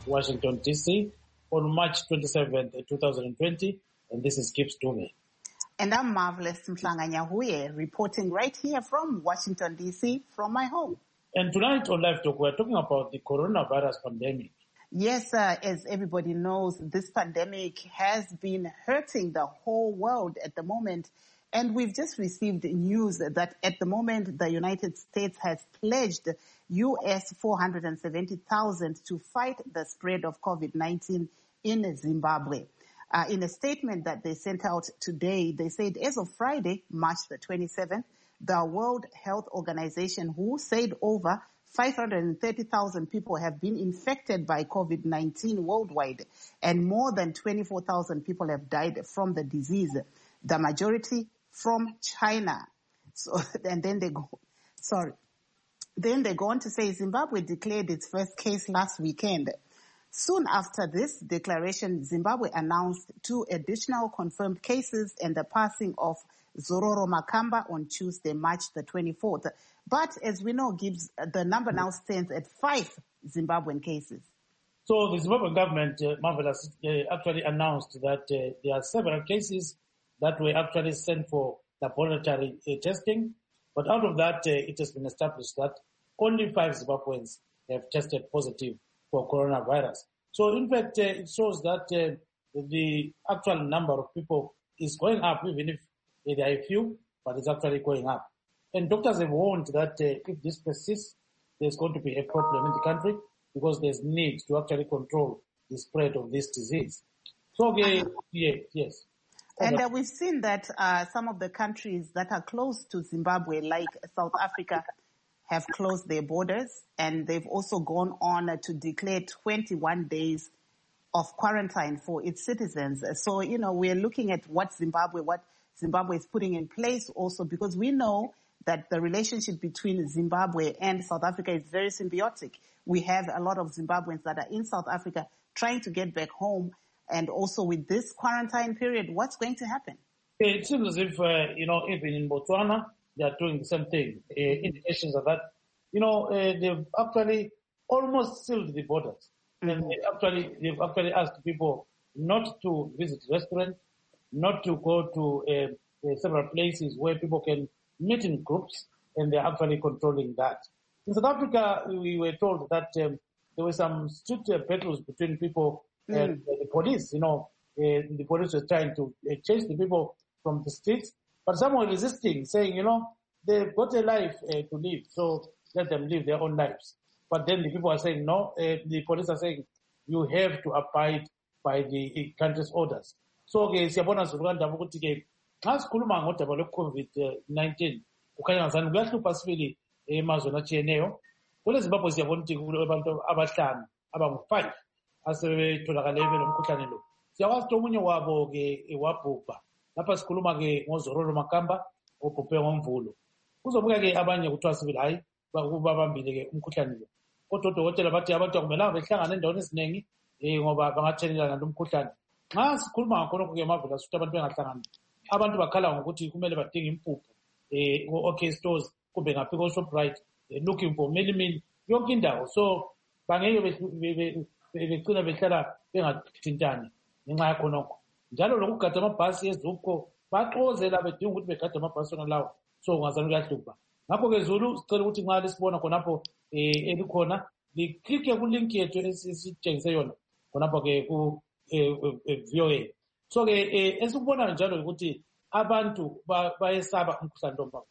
Washington, D.C. on March 27th, 2020. And this is Gibbs Dume. And I'm Marvelous Mhlanga-Nyahuye, reporting right here from Washington, D.C., from my home. And tonight on Live Talk, we're talking about the coronavirus pandemic. Yes, as everybody knows, this pandemic has been hurting the whole world at the moment. And we've just received news that at the moment, the United States has pledged US $470,000 to fight the spread of COVID-19 in Zimbabwe. In a statement that they sent out today, they said as of Friday, March the 27th, the World Health Organization, WHO said over 530,000 people have been infected by COVID-19 worldwide, and more than 24,000 people have died from the disease, the majority from China. So, and then they go on to say Zimbabwe declared its first case last weekend. Soon after this declaration, Zimbabwe announced 2 additional confirmed cases and the passing of Zororo Makamba on Tuesday, March the 24th. But as we know, Gibbs, the number now stands at 5 Zimbabwean cases. So the Zimbabwean government, Marvelous, actually announced that there are several cases that were actually sent for laboratory testing. But out of that, it has been established that only 5 Zimbabweans have tested positive for coronavirus. So in fact, it shows that the actual number of people is going up, even if there are a few, but it's actually going up. And doctors have warned that if this persists, there's going to be a problem in the country because there's need to actually control the spread of this disease. So, yes. And we've seen that some of the countries that are close to Zimbabwe, like South Africa, have closed their borders, and they've also gone on to declare 21 days of quarantine for its citizens. So, we're looking at what Zimbabwe is putting in place also, because we know that the relationship between Zimbabwe and South Africa is very symbiotic. We have a lot of Zimbabweans that are in South Africa trying to get back home. And also with this quarantine period, what's going to happen? It seems as if, even in Botswana, they are doing the same thing. Indications of that, they've actually almost sealed the borders. Mm-hmm. And they've actually asked people not to visit restaurants, not to go to several places where people can meet in groups, and they're actually controlling that. In South Africa, we were told that there were some street battles between people and the police. The police were trying to chase the people from the streets, but some were resisting, saying, they've got a life to live, so let them live their own lives. But then the people are saying, no, the police are saying, you have to abide by the country's orders. So, siyabona Zululandaba ukuthi xa sikhuluma ngodaba lwe-COVID-19 kukhanya ngazani kuyahlupha sibili emazweni atshiyeneyo. Kule Zimbabwe siyabona ukuthi kubantu abahlanu abangu-5 asebetholakale belomkhuhlane lo. Siyakwazi ukuthi omunye wabo-ke wabhubha. Lapha sikhuluma-ke ngoZororo Makamba obhubhe ngoMvulo. Kuzobuka-ke abanye kuthiwa sibili hayi babambile-ke umkhuhlane lo. Kodwa odokotela bathi abantu akumelanga behlangane endaweni eziningi ngoba bangathelelana lomkhuhlane. Nxa sikhuluma ngakhonokho-ke Marvelous ukuthi abantu bengahlangani, abantu bakhala ngokuthi kumele badinge impuphu o-OK stores kumbe ngaphi ko-Shoprite looking for milimili yonke indawo. So bangeke becina behlala bengathintani ngenxa yakhonokho. Njalo lokugada amabhasi ezupho baxozela bedinga ukuthi begade amabhasi wona lawo. So ungazani kuyahlupha. Ngakho-ke Zulu sicela ukuthi nxa lisibona khonapho elikhona liklike kulink yethu esitshengise yona khonapho-ke ku-VOA. So-ke esikubona njalo ukuthi abantu bayesaba umkhuhlane lo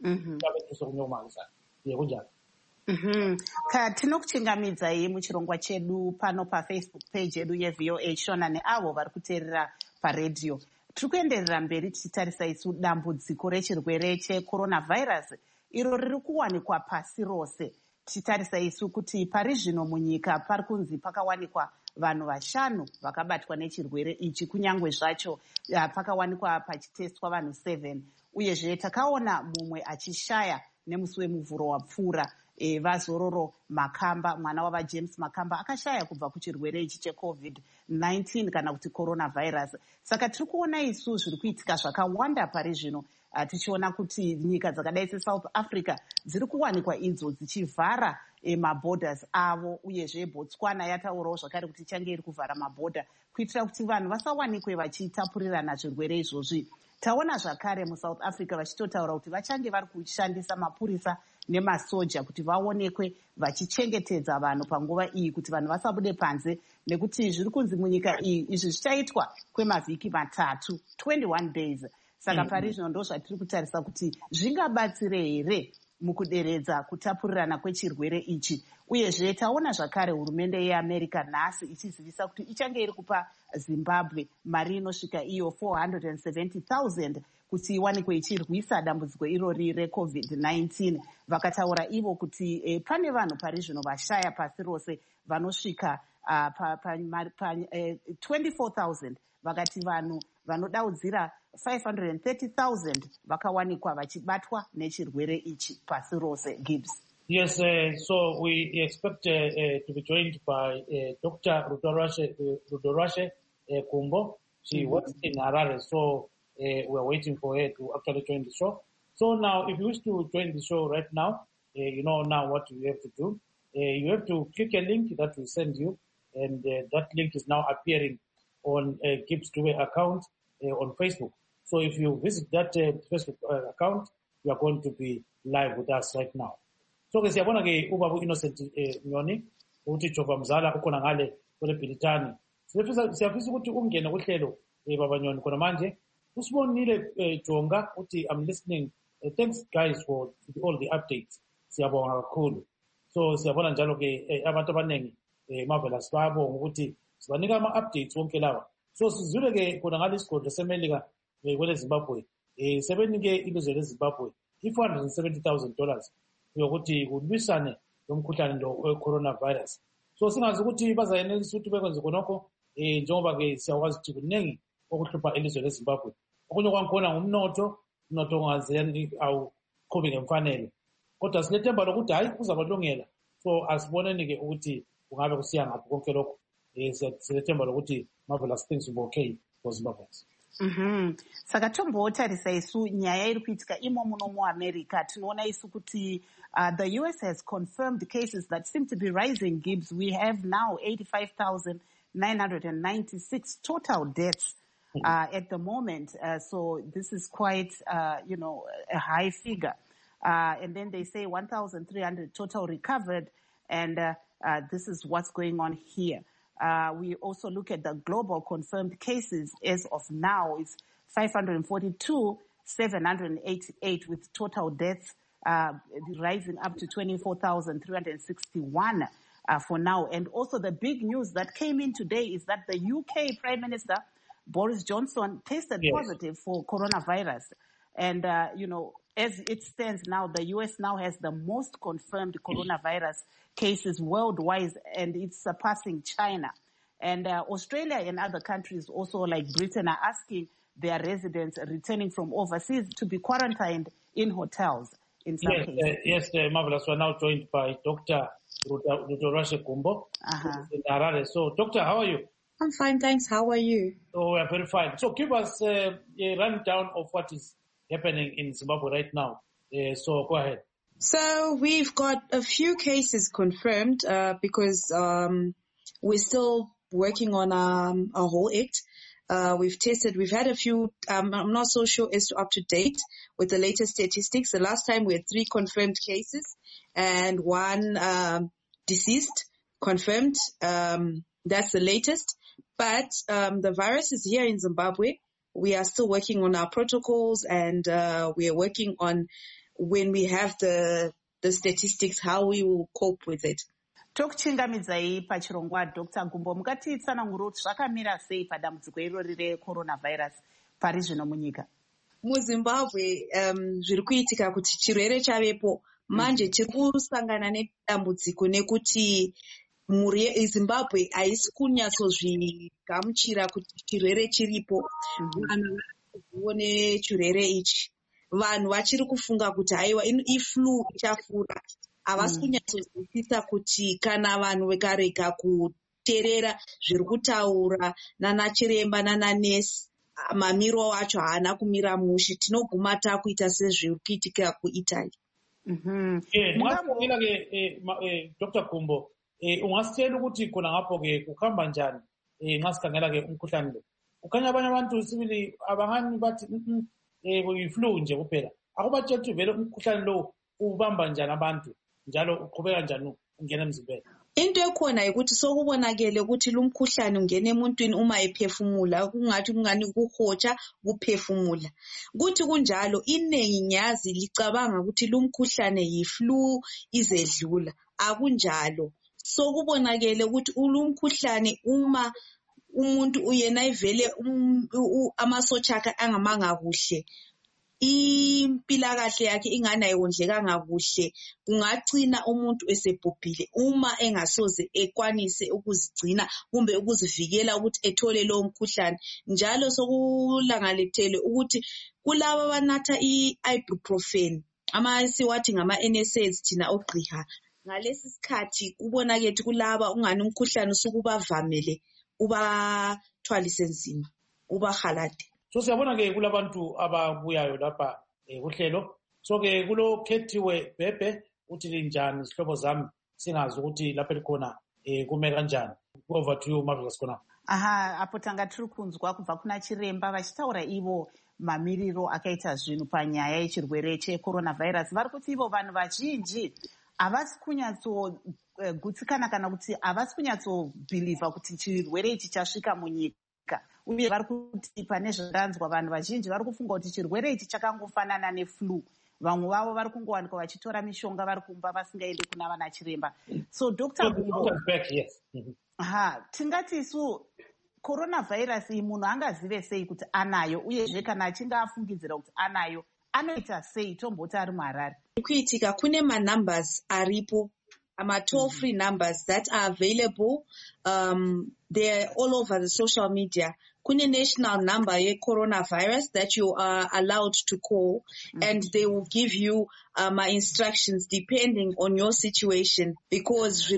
kunjalo. Tinokuchingamidza muchirongwa chedu pano paFacebook page yedu yeVOA Shona neavo vari kuteerera paredhiyo. Tiri kuenderera mberi tichitarisa isu dambudziko rechirwere cheCoronavirus iro riri kuwanikwa pasi rose. Tichitarisa isu kuti pari zvino munyika pari kunzi pakawanikwa vanhu 5 vakabatwa nechirwere ichi, kunyangwe zvacho pakawanikwa pachitestwa vanhu 7. Uyezve takaona mumwe achishaya nemusi wemuvhuro wapfuura. VaZororo Makamba, mwana wavaJames Makamba, akashaya kubva kuchirwere ichi cheCovid-19 kana kuti coronavirus. Saka tiri kuona isu zviri kuitika zvakawanda pari zvino. tichiona kuti nyika dzakadai seSouth Africa dziri kuwanikwa idzo dzichivhara maborders avo, uyezve Botswana yataurawo zvakare kuti ichange iri kuvhara mabhodha kuitira kuti vanhu vasawanikwe vachitapurirana zvirwere izvozvi. Taona zvakare muSouth Africa vachitotaura kuti vachange vari kushandisa mapurisa nemasoja kuti vaonekwe vachichengetedza vanhu panguva iyi kuti vanhu vasabude panze, nekuti zviri kunzi munyika iyi izvi zvichaitwa kwemavhiki 3, 21 days. Saka parizvino ndo zvatiri kutarisa kuti zvingabatsire here mukuderedza kutapurirana kwechirwere ichi. Uyezve taona zvakare hurumende yeAmerica nhasi ichizivisa kuti ichange iri kupa Zimbabwe mari inosvika iyo 470,000 kuti iwanikwe ichirwisa dambudziko irori reCovid-19. Vakataura ivo kuti pane vanhu parizvino vashaya pasi rose vanosvika 24,000. Vakati vanhu vanodaudzira 530,000 vakawanikwa vachibatwa nechirwere ichi pasi rose. Gibbs. Yes, so we expect to be joined by Dr. Rudorashe Kumbo. She works in Harare, so we are waiting for her to actually join the show. So now, if you wish to join the show right now, you know now what you have to do. You have to click a link that we send you, and that link is now appearing on Gibbs Dube account on Facebook. So if you visit that Facebook account, you are going to be live with us right now. So ke siyabona ke ubaba Innocent Nyoni uthi Jova Mzala ukhona ngale kule Bhilitani. Siyafisa ukuthi ungene kuhlelo baba Nyoni khona manje. Usibonile Jonga uthi I'm listening. Thanks guys for all the updates. Siyabonga kakhulu. So siyabona njalo ke abantu abanengi Marvelous babonga ukuthi sibanika ama updates wonke lawa. So sizule ke khona ngale isigodlo seMelika kwele Zimbabwe. Sebenike ilizwe leZimbabwe $470,000 yokuthi kulwisane lomkhuhlane lo we-coronavirus. So singazi ukuthi bazayenelisa ukuthi bekwenze khonokho njengoba ke siyakwazi ukuthi kuningi okuhlupha ilizwe leZimbabwe. Okunye kwangikhona ngumnotho ongazeni awuqhubi ngemfanelo. Kodwa silethemba lokuthi hayi kuzabalungela. So asiboneni ke ukuthi kungabe kusiya ngaphi konke lokho. Silethemba lokuthi marvelous things will be okay for Zimbabweans. Saka tombotarisa isu nyaya iri kuitika imo muno muAmerica. Tinoona isu kuti the US has confirmed cases that seem to be rising. Gibbs, we have now 85,996 total deaths at the moment. So this is quite, a high figure. And then they say 1,300 total recovered, and this is what's going on here. We also look at the global confirmed cases as of now. It's 542,788 with total deaths rising up to 24,361 for now. And also the big news that came in today is that the UK Prime Minister Boris Johnson tested positive for coronavirus. And, as it stands now, the US now has the most confirmed coronavirus cases worldwide, and it's surpassing China. And Australia and other countries also like Britain are asking their residents returning from overseas to be quarantined in hotels in some cases. Yes, Marvelous. We're now joined by Dr. Rudorashe Kumbo in Harare. So, Doctor, how are you? I'm fine, thanks. How are you? Oh, we are very fine. So give us a rundown of what is happening in Zimbabwe right now. So go ahead. So we've got a few cases confirmed because we're still working on a whole act. We've had a few, I'm not so sure as to up to date with the latest statistics. The last time we had 3 confirmed cases and 1 deceased confirmed. That's the latest. But the virus is here in Zimbabwe. We are still working on our protocols, and we are working on when we have the statistics, how we will cope with it. Tokuchingamidzai pachirongwa Dr. Gumbo, mukatitsanangura kuti zvakamira sei padambudziko irori recoronavirus pari zvino munyika? MuZimbabwe zviri kuitika kuti chirwere chavepo manje chiri kusangana nedambudziko nekuti mhuri yeZimbabwe haisi kunyatsozvigamuchira kuti chirwere chiripo. Vanhu vaone chirwere ichi. Vanhu vachiri kufunga kuti haiwa iflu ichafura. Havasi kunyatsozwisisa kuti kana vanhu vakarega kuteerera zviri kutaura nana chiremba nana nesi, mamiro acho haana kumira mushe, tinoguma takuita sezviri kuitika kuItaly. Mwasikhangela-ke Dr. Gumbo, ungasitshela ukuthi khona ngapho-ke kuhamba njani ngasikhangela-ke umkhuhlane lo? Ukhanya abanye abantu sibili abangani bathi yi-flu nje kuphela. Akubatshela ukuthi vele umkhuhlane lo ubamba njani abantu njalo uqhubeka njani ungena emzimbeni? Into ekhona ukuthi sokubonakele ukuthi lumkhuhlane ungena emuntwini uma ephefumula, kungathi kungani kuhotsha kuphefumula. Kuthi kunjalo inengi ngiyazi licabanga ukuthi lumkhuhlane yi-flu izedlula. Akunjalo. Sokubonakele ukuthi lumkhuhlane uma umuntu uyena ivele amasotsha akhe angamanga kuhle, impilakahle yakhe ingani ayondlekanga kuhle, kungagcina umuntu esebhubhile uma engasoze ekwanise ukuzigcina kumbe ukuzivikela ukuthi ethole lowo mkhuhlane. Njalo sokulangalethele ukuthi kulabo abanatha i-ibuprofen, siwathi ngama-NSAIDs thina ogqiha, ngalesi sikhathi kubonakele kulaba ungani umkhuhlane usukubavamele, ubathwalise nzima, ubahalade. So siyabona-ke kulabantu ababuyayo lapha kuhlelo. So-ke kulokhethiwe Bhebhe uthi linjani sihlobo zami singazi ukuthi lapha likhona kume kanjani. Over to you, Marvelous Khona. Apo tanga tiri kunzwa kubva kuna chiremba vachitaura ivo mamiriro akaita zvinhu panyaya yechirwere cheCoronavirus. Vari kuti ivo vanhu vazhinji havasi kunyatsogutsikana kana kuti havasi kunyatsobhilivha kuti chirwere ichi chasvika munyika. Uye vari kuti pane zvakanzwa vanhu vazhinji vari kufunga kuti chirwere ichi chakangofanana neflu. Vamwe vavo vari kungowanikwa vachitora mishonga vari kumba vasingaendi kuna vana chiremba. So Dr. Gumbo, tingati isu coronavirus iyi munhu angazive sei kuti anayo, uyezve kana achinge afungidzira kuti anayo anoita sei? Tomboti ari muHarare. Kuitika kune manumbers aripo, toll-free numbers that are available. They're all over the social media. Kune national number ye-coronavirus that you are allowed to call, and they will give you instructions depending on your situation. Because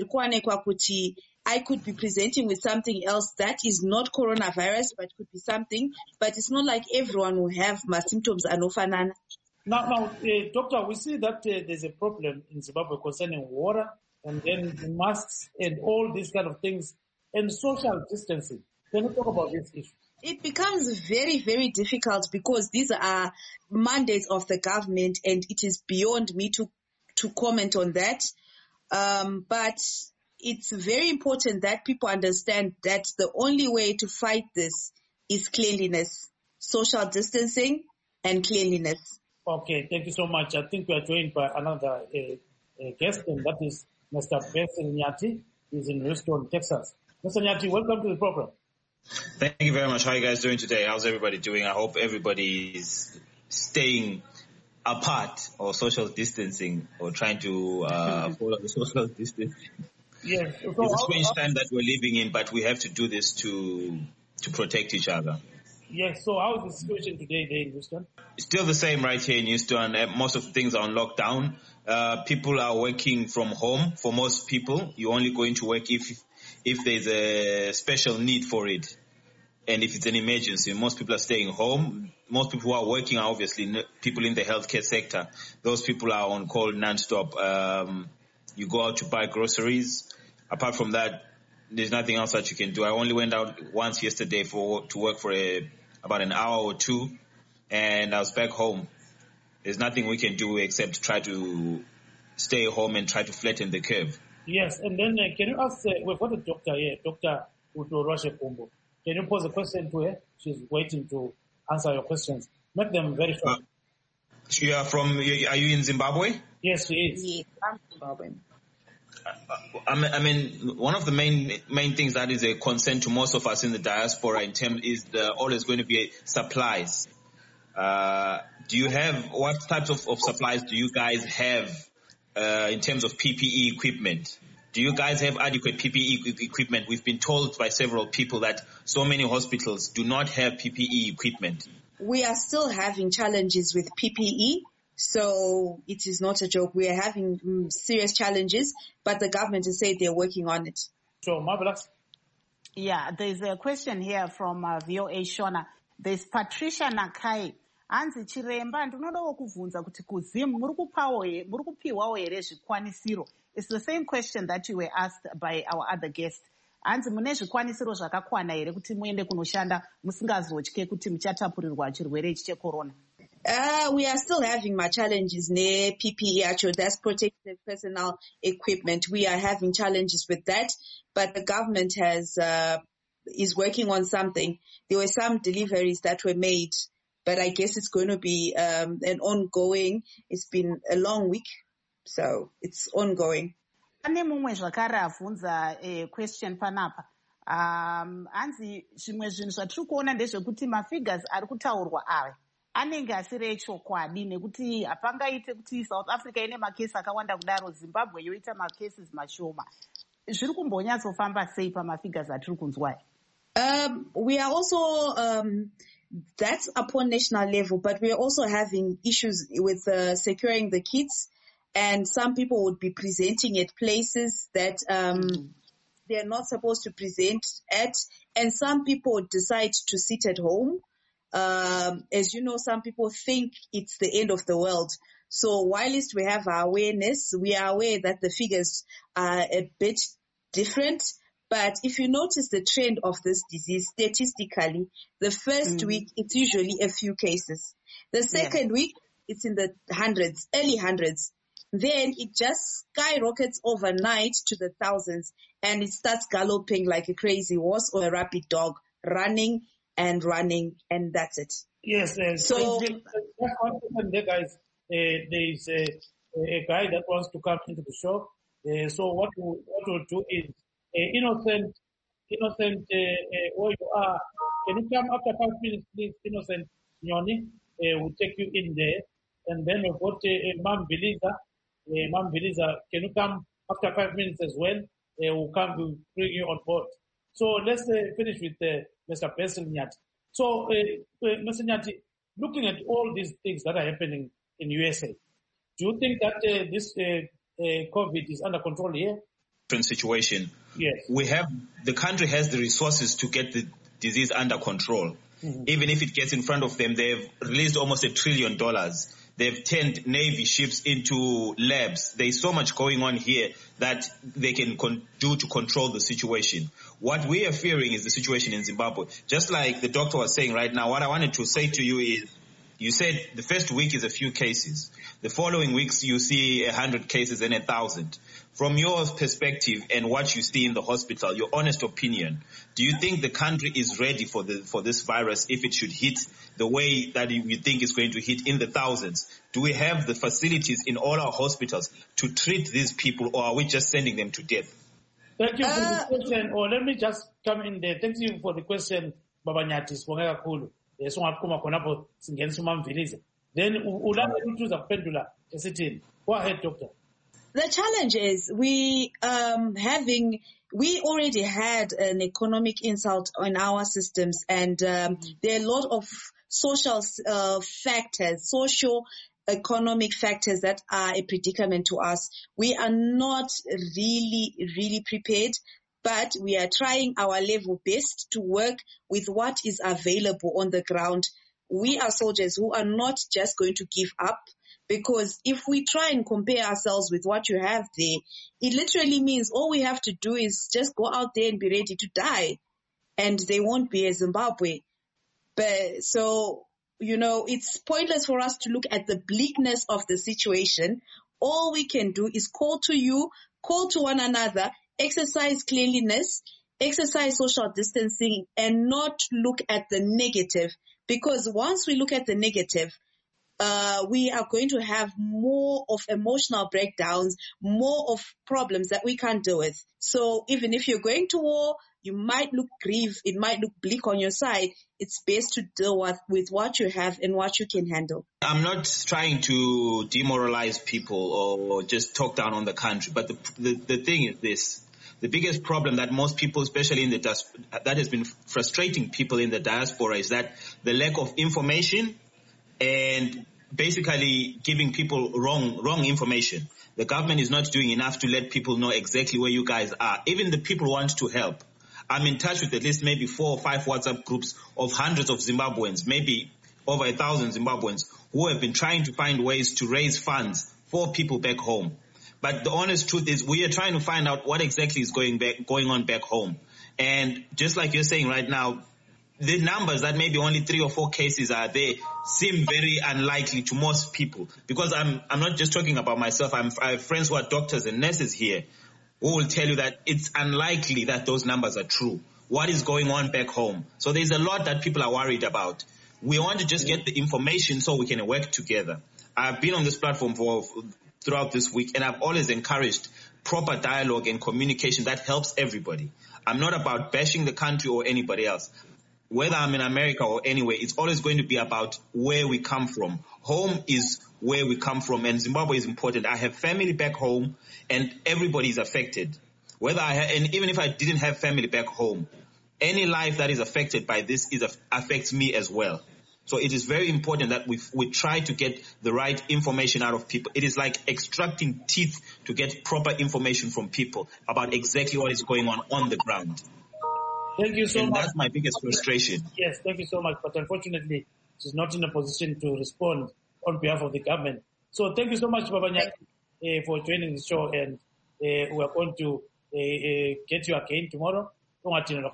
I could be presenting with something else that is not coronavirus, but could be something. But it's not like everyone will have my symptoms anofanana. Now, Doctor, we see that there's a problem in Zimbabwe concerning water, and then the masks and all these kind of things, and social distancing. Can you talk about this issue? It becomes very, very difficult because these are mandates of the government, and it is beyond me to comment on that. But it's very important that people understand that the only way to fight this is cleanliness, social distancing, and cleanliness. Okay, thank you so much. I think we are joined by another guest, and that is Mr. Basil Nyati. He's in Houston, Texas. Mr. Nyati, welcome to the program. Thank you very much. How are you guys doing today? How's everybody doing? I hope everybody is staying apart or social distancing or trying to follow the social distancing. Yes. So it's a strange time that we're living in, but we have to do this to protect each other. Yes. So how is the situation today there in Houston? It's still the same right here in Houston. Most of the things are on lockdown. People are working from home. For most people, you're only going to work if there's a special need for it. And if it's an emergency, most people are staying home. Most people who are working are obviously people in the healthcare sector. Those people are on call nonstop. You go out to buy groceries. Apart from that, there's nothing else that you can do. I only went out once yesterday to work for about an hour or two, and I was back home. There's nothing we can do except try to stay home and try to flatten the curve. Yes, and then can you ask, we've got a doctor here, Dr. Utoroshe Kumbo. Can you pose a question to her? She's waiting to answer your questions. Make them very short. Are you in Zimbabwe? Yes, she is. Yes, I'm Zimbabwean. I mean, one of the main things that is a concern to most of us in the diaspora is always going to be supplies. Do you have, what types of supplies do you guys have in terms of PPE equipment? Do you guys have adequate PPE equipment? We've been told by several people that so many hospitals do not have PPE equipment. We are still having challenges with PPE. So it is not a joke. We are having serious challenges, but the government has said they're working on it. So, Marvelous. Yeah, there's a question here from VOA Shona. There's Patricia Nakai. Hanzi Chiremba, ndinodawo kuvhunza kuti kuZim muri kupiwawo here zvikwanisiro. It's the same question that you were asked by our other guest. Hanzi mune zvikwanisiro zvakakwana here kuti muende kunoshanda musingazotye kuti muchatapurirwa chirwere ichi checorona? We are still having my challenges near PPE actually, that's protective personal equipment. We are having challenges with that, but the government is working on something. There were some deliveries that were made, but I guess it's going to be an ongoing. It's been a long week, so it's ongoing. Ane mumwe zvakare avhunza question panapa. Hanzi zvimwe zvinhu zvatiri kuona ndezvekuti mafigures ari kutaurwa aya anenge asiri echokwadi nekuti hapangaite kuti South Africa ine makesi akawanda kudaro Zimbabwe yoita macases mashoma. Zviri kumbonyatsofamba sei pamafigures atiri kunzwa? We are also that's upon national level, but we are also having issues with securing the kits, and some people would be presenting at places that they're not supposed to present at, and some people decide to sit at home. As you know, some people think it's the end of the world. So whilst we have our awareness, we are aware that the figures are a bit different. But if you notice the trend of this disease, statistically, the first week, it's usually a few cases. The second week, it's in the hundreds, early hundreds. Then it just skyrockets overnight to the thousands, and it starts galloping like a crazy horse or a rabid dog, running, and that's it. Yes. So there, guys, there is a guy that wants to come into the show. So what we'll do is, Innocent, where you are, can you come after 5 minutes, please? Innocent Nyoni, we'll take you in there, and then we've got Mam Biliza. Mam Biliza, can you come after 5 minutes as well? We'll come to bring you on board. So let's finish with Mr. Basil Nyati. So, Mr. Nyati, looking at all these things that are happening in USA, do you think that this COVID is under control here? Different situation. Yes. The country has the resources to get the disease under control. Mm-hmm. Even if it gets in front of them, they've released almost $1 trillion. They've turned Navy ships into labs. There's so much going on here that they can do to control the situation. What we are fearing is the situation in Zimbabwe. Just like the doctor was saying right now, what I wanted to say to you is, you said the first week is a few cases. The following weeks you see 100 cases and 1,000. From your perspective and what you see in the hospital, your honest opinion, do you think the country is ready for this virus if it should hit the way that you think it's going to hit in the thousands? Do we have the facilities in all our hospitals to treat these people, or are we just sending them to death? Thank you for the question. Or let me just come in there. Thank you for the question, Baba Nyati. Then go ahead, doctor. The challenge is we already had an economic insult on our systems, and there are a lot of social economic factors that are a predicament to us. We are not really prepared, but we are trying our level best to work with what is available on the ground. We are soldiers who are not just going to give up, because if we try and compare ourselves with what you have there, it literally means all we have to do is just go out there and be ready to die, and there won't be a Zimbabwe. But so, it's pointless for us to look at the bleakness of the situation. All we can do is call to one another, exercise cleanliness, exercise social distancing, and not look at the negative. Because once we look at the negative, we are going to have more of emotional breakdowns, more of problems that we can't deal with. So even if you're going to war, you might look grieved, it might look bleak on your side. It's best to deal with what you have and what you can handle. I'm not trying to demoralize people or just talk down on the country, but the thing is this. The biggest problem that most people, especially that has been frustrating people in the diaspora, is that the lack of information and basically giving people wrong information. The government is not doing enough to let people know exactly where you guys are. Even the people who want to help I'm in touch with at least maybe 4 or 5 WhatsApp groups of hundreds of Zimbabweans, maybe over 1,000 Zimbabweans, who have been trying to find ways to raise funds for people back home. But the honest truth is we are trying to find out what exactly is going on back home. And just like you're saying right now, the numbers that maybe only 3 or 4 cases are there seem very unlikely to most people. Because I'm not just talking about myself. I have friends who are doctors and nurses here who will tell you that it's unlikely that those numbers are true. What is going on back home? So there's a lot that people are worried about. We want to just get the information so we can work together. I've been on this platform throughout this week, and I've always encouraged proper dialogue and communication that helps everybody. I'm not about bashing the country or anybody else. Whether I'm in America or anywhere, it's always going to be about where we come from. Home is where we come from, and Zimbabwe is important. I have family back home, and everybody is affected. And even if I didn't have family back home, any life that is affected by this affects me as well. So it is very important that we try to get the right information out of people. It is like extracting teeth to get proper information from people about exactly what is going on the ground. Thank you so much. That's my biggest frustration. Yes, thank you so much. But unfortunately, she's not in a position to respond on behalf of the government. So thank you so much, Baba Nyati, for joining the show. And we are going to get you again tomorrow. Thank you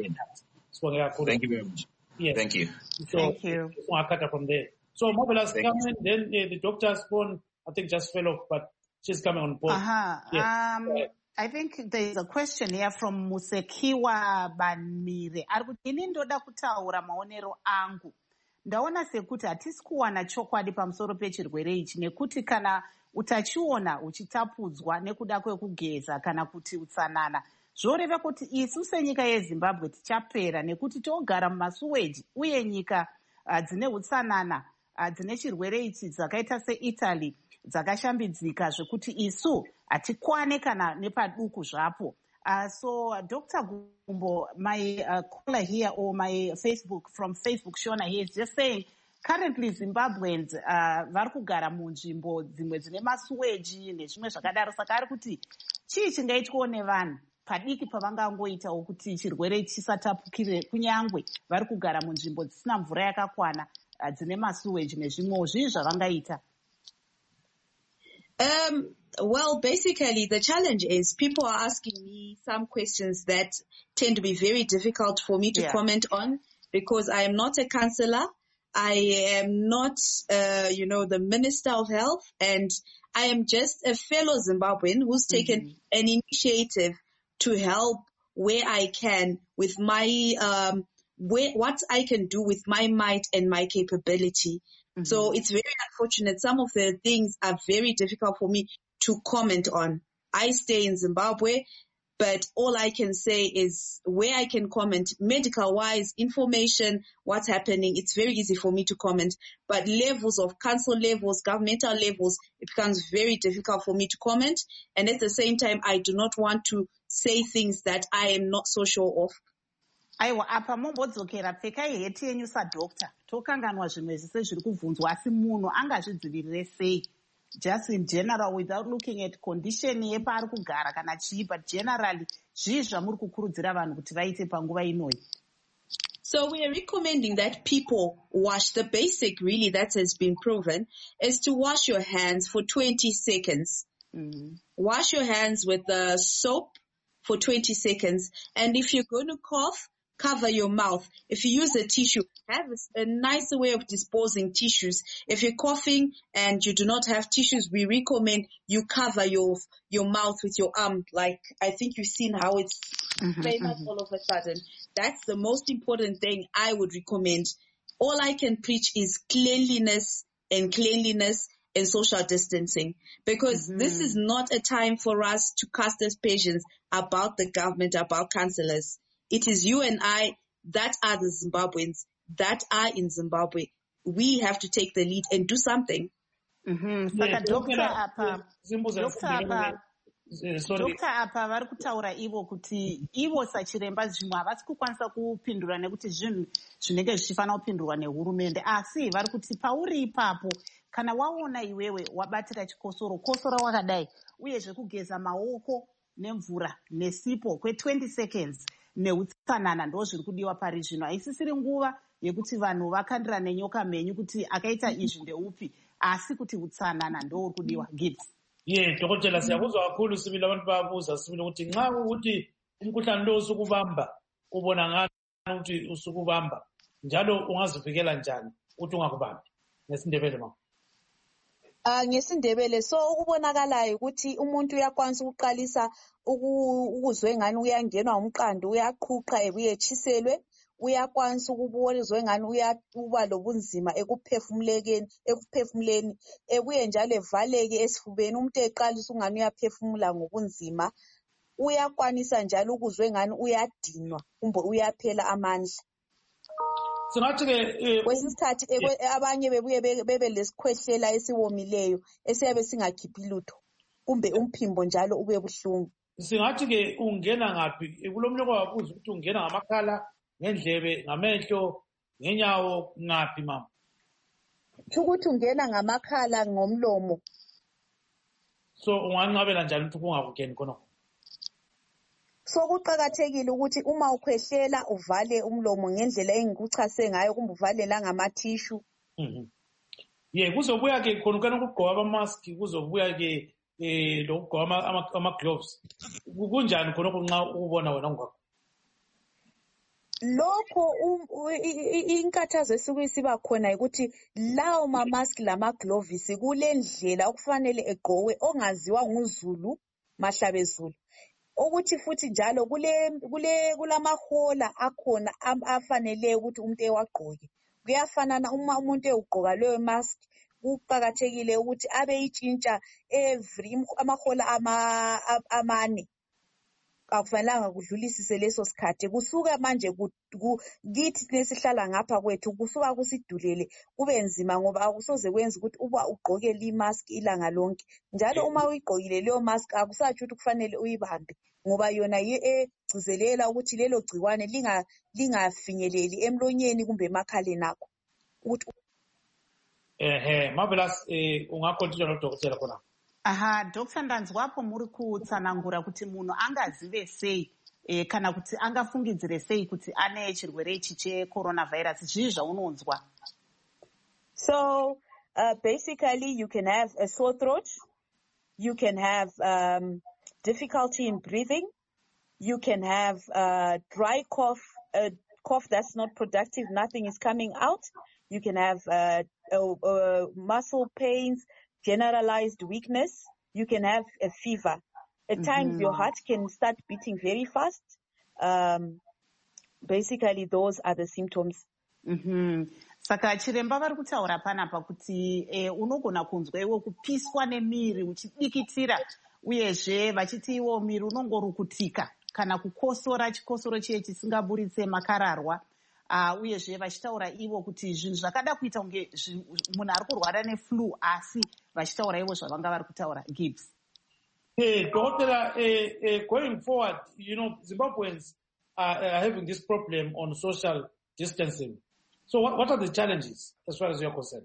very much. Yes. Thank you. So, thank you. From there. So Marvelous coming, then the doctor's phone, I think, just fell off, but she's coming on board. Yes. I think there's a question here from Musekiwa Banmire. Ini ndoda kutaura maonero angu. Ndaona sekuti hatisi kuwana chokwadi pamusoro pechirwere ichi nekuti kana utachiona uchitapudzwa nekuda kwekugeza kana kuti utsanana. Zvoreva kuti isu senyika yeZimbabwe tichapera nekuti togara mumasuweji uye nyika dzine utsanana dzine chirwere ichi dzakaita seItaly dzakashambidzika zvekuti isu hatikwane kana nepaduku zvapo. So Dr. Gumbo, my caller here or my from Facebook, Shona, he is just saying currently Zimbabweans vari kugara munzvimbo dzimwe dzine masuweji nezvimwe zvakadaro, saka ari kuti chii chingaitwawo nevanhu padiki pavangangoitawo kuti chirwere chisatapukire kunyangwe vari kugara munzvimbo dzisina mvura yakakwana dzine masuweji nezvimwewo zvii zvavangaita? Well, basically, the challenge is people are asking me some questions that tend to be very difficult for me to comment on because I am not a councillor. I am not, the Minister of Health, and I am just a fellow Zimbabwean who's taken an initiative to help where I can with my, what I can do with my might and my capability. So it's very unfortunate. Some of the things are very difficult for me to comment on. I stay in Zimbabwe, but all I can say is where I can comment medical-wise, information, what's happening, it's very easy for me to comment. But levels of council levels, governmental levels, it becomes very difficult for me to comment. And at the same time, I do not want to say things that I am not so sure of. Aiwa, apa mombodzokera pfekai heti yenyu sadoctor. Tokanganwa zvimwe zvese zviri kubvunzwa asi munhu angazvidzivirire sei? Just in general, without looking at condition yepaari kugara kana chii, but generally, zvii zvamuri kukurudzira vanhu kuti vaite panguva inoi? So we are recommending that people wash. The basic really that has been proven is to wash your hands for 20 seconds. Wash your hands with the soap for 20 seconds. And if you're going to cough, cover your mouth. If you use a tissue, have a nicer way of disposing tissues. If you're coughing and you do not have tissues, we recommend you cover your mouth with your arm. Like, I think you've seen how it's famous all of a sudden. That's the most important thing I would recommend. All I can preach is cleanliness and social distancing, because this is not a time for us to cast aspersions about the government, about councillors. It is you and I that are the Zimbabweans, that are in Zimbabwe. We have to take the lead and do something. Dr. Apa vari kutaura ivo kuti ivo sachiremba zvimwe havasi kukwanisa kupindura nekuti zvinhu zvinenge zvichifanira kupindurwa nehurumende, asi vari kuti pauri ipapo kana waona iwewe wabatira chikosoro, kosora wakadai, uyezve kugeza maoko nemvura nesipo kwe 20 seconds, neutsanana ndo zviri kudiwa pari zvino. Haisisiri nguva yekuti vanhu vakandira nenyoka mhenyu kuti akaita izvi ndeupi, asi kuti utsanana ndo uri kudiwa. Gibbs. Dhokotela, siyakuzwa kakhulu sibili abantu bayabuza sibili ukuthi nxa ukuthi umkhuhlane lo usukubamba ubona ngani ukuthi usukubamba njalo ungazivikela njani ukuthi ungakubambi ngesindebele mama? Ngesindebele so ukubonakalayo ukuthi umuntu uyakwanisa ukuqalisa ukuzwe ngani uyangenwa umqando, uyaqhuqa ebuye etshiselwe, uyakwanisa ukubonizwe ngani uba lobunzima ekuphefumuleni, ebuye njalo evaleke esifubeni, umuntu eqalisa ungani uyaphefumula ngobunzima, uyakwanisa njalo ukuzwe ngani uyadinwa kumbe uyaphela amandla. Singathi-ke kwesinye isikhathi abanye bebuye bebe lesikhwehlela esiwomileyo esiyabe singakhiphi lutho kumbe umphimbo njalo ube buhlungu. Singathi-ke ungena ngaphi? Kulomnye kwabuza ukuthi ungena ngamakhala, ngendlebe, ngamehlo, ngenyawo, ngaphi mama? Ukuthi ungena ngamakhala, ngomlomo. So unganqabela njani ukuthi kungakungeni khonokho? So kuqakathekile ukuthi uma ukhwehlela uvale umlomo ngendlela engikuchase ngayo kumbe uvale la ngamathishu. Kuzobuya-ke khonokana ukugqoka ama-mask, kuzobuya-ke lokugqoka ama-gloves. Kunjani khonokho nxa ukubona wena ngakho? Lokho inkathazo esuke isiba khona ukuthi lawo ma-mask lama-gloves kule ndlela okufanele egqokwe ongaziwa nguzulu mahlabezulu. Ukuthi futhi njalo kulamahola akhona afanele ukuthi umuntu ewagqoke. Kuyafanana uma umuntu ewugqoka leyo mask, kuqakathekile ukuthi abe yitshintsha amahola amane. Akufanelanga kudlulisise leso sikhathi. Kusuka manje kithi nesihlala ngapha kwethu kusuka kusidulele kube nzima ngoba akusoze kwenza ukuthi uba ugqoke li mask ilanga lonke. Njalo uma uyigqokile leyo mask akusatsho ukuthi kufanele uyibambe ngoba yona yiyo egcizelela ukuthi lelo gciwane lingafinyeleli emlonyeni kumbe emakhaleni akho. Marvelous, ungakontinua nodokotela khona. Dr. Ndanzwapo muri kutsanangura kuti munhu angazive sei kana kuti angafungidzire sei kuti ane chirwere ichi checoronavirus, zvii zvaunonzwa? So basically you can have a sore throat, you can have difficulty in breathing, you can have dry cough, a cough that's not productive, nothing is coming out, you can have muscle pains, generalized weakness, you can have a fever. At times your heart can start beating very fast. Basically those are the symptoms. Saka chiremba vari kutaura panapa kuti unogona kunzwa iwo kupiswa nemiri uchidikitira, uyezve vachiti iwo miri unongorukutika kana kukosora, chikosoro chiye chisingaburitse makararwa. Uyezve vachitaura ivo kuti zvinhu zvakada kuita kunge munhu ari kurwara neflu, asi vachitaura ivo zvavanga vari kutaura. Gibbs. Doctor, going forward, Zimbabweans are having this problem on social distancing. So what are the challenges as far as you're concerned?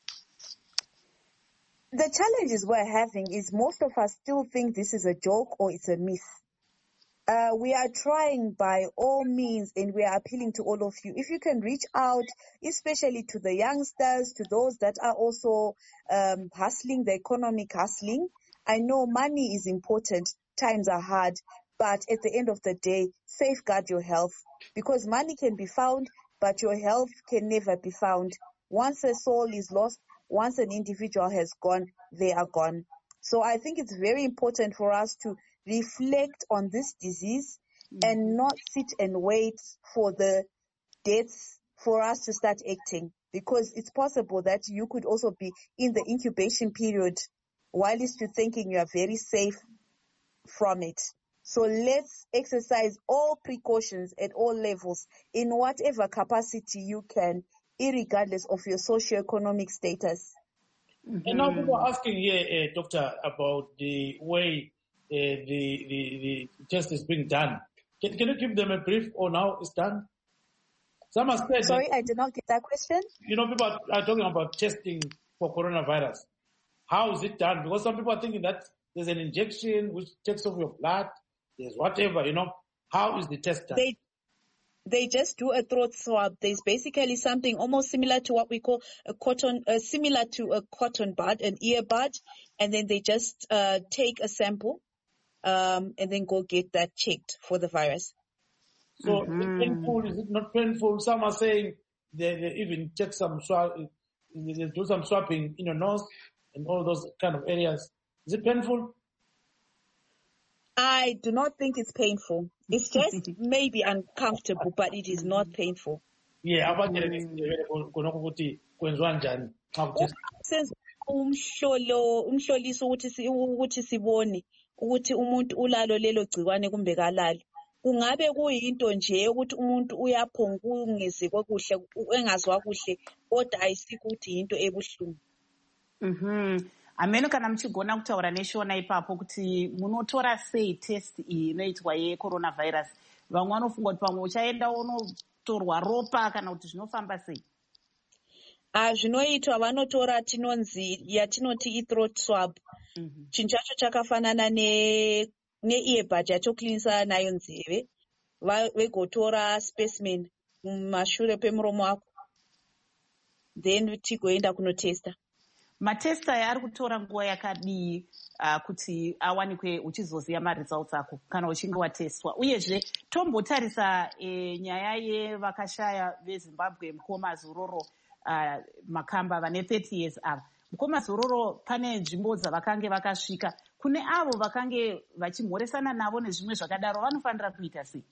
The challenges we're having is most of us still think this is a joke or it's a myth. We are trying by all means and we are appealing to all of you. If you can reach out, especially to the youngsters, to those that are also hustling, the economic hustling. I know money is important, times are hard, but at the end of the day, safeguard your health because money can be found, but your health can never be found. Once a soul is lost, once an individual has gone, they are gone. So I think it's very important for us to reflect on this disease and not sit and wait for the deaths for us to start acting, because it's possible that you could also be in the incubation period while you're thinking you are very safe from it. So let's exercise all precautions at all levels in whatever capacity you can, irregardless of your socioeconomic status. And now people are asking here, Doctor, about the way the test is being done. Can you give them a brief on how it's done? Some have said. Sorry, I did not get that question. People are talking about testing for coronavirus. How is it done? Because some people are thinking that there's an injection which takes off your blood. There's whatever, How is the test done? They just do a throat swab. There's basically something almost similar to what we call similar to a cotton bud, an earbud, and then they just take a sample and then go get that checked for the virus. So is it painful? Is it not painful? Some are saying they even check they do some swabbing in your nose and all those kind of areas. Is it painful? I do not think it's painful. It's just maybe uncomfortable, but it is not painful. Yeah, Senze umhloliso ukuthi sibone ukuthi umuntu ulalo lelo gciwane kumbe kalali. Kungabe kuyinto nje ukuthi umuntu uyaphonga ungezwe kuhle engazwa kuhle kodwa ayisikho ukuthi into ebuhlungu. Ameno kana muchigona kutaura neshona ipapo kuti munotora sei test iyi inoitwa yecoronavirus. Vamwe vanofunga kuti pamwe uchaenda unotorwa ropa kana kuti zvinofamba sei? Zvinoitwa vanotora yatinoti i-throat swab. Chinhu chacho chakafanana ne-earbud yatoklinisa nayo nzeve. Vegotora specimen mumashure pemuromo wako. Then tigoenda kunotesta. Matesta ari kutora nguva yakadii kuti awanikwe uchizoziva maresults ako kana uchinge watestwa? Uyezve tombotarisa nyaya yevakashaya veZimbabwe mukomazororo makamba vane 30 years ava. Mukomazororo pane nzvimbo dzavakange vakasvika. Kune avo vakange vachimhoresana navo nezvimwe zvakadaro vanofanira kuita sei?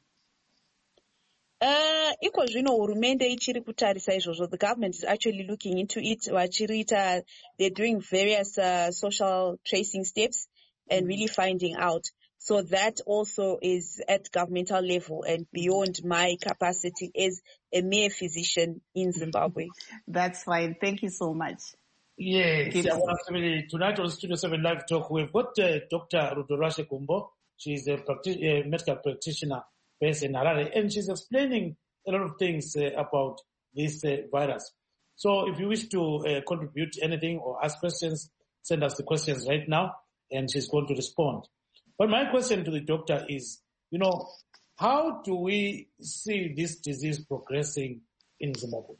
Iko zvino hurumende ichiri kutarisa izvozvo. The government is actually looking into it. They're doing various social tracing steps and really finding out. So that also is at governmental level and beyond my capacity as a mere physician in Zimbabwe. That's fine. Thank you so much. Yes. Tonight on Studio 7 Live Talk, we've got Dr. Rudorashe Kumbo. She's a medical practitioner based in Harare, and she's explaining a lot of things about this virus. So if you wish to contribute anything or ask questions, send us the questions right now, and she's going to respond. But my question to the doctor is, how do we see this disease progressing in Zimbabwe?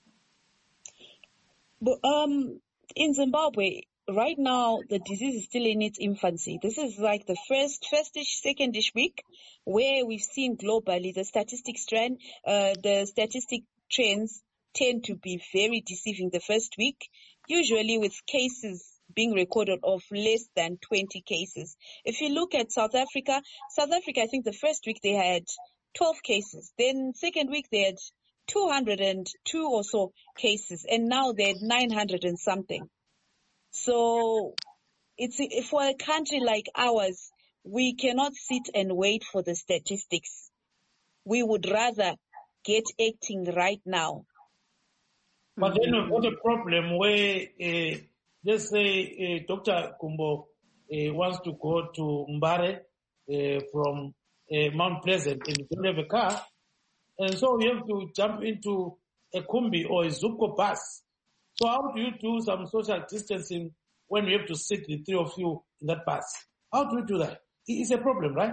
In Zimbabwe, right now, the disease is still in its infancy. This is like the first-ish, second-ish week where we've seen globally the statistic trends tend to be very deceiving the first week, usually with cases being recorded of less than 20 cases. If you look at South Africa, I think the first week they had 12 cases. Then second week they had 202 or so cases, and now they're 900 and something. So for a country like ours, we cannot sit and wait for the statistics. We would rather get acting right now. But then we've got a problem where, let's say Dr. Kumbo wants to go to Mbare from Mount Pleasant and you don't have a car. And so you have to jump into a Kumbi or a Zupco bus. So how do you do some social distancing when you have to sit the three of you in that bus? How do you do that? It's a problem, right?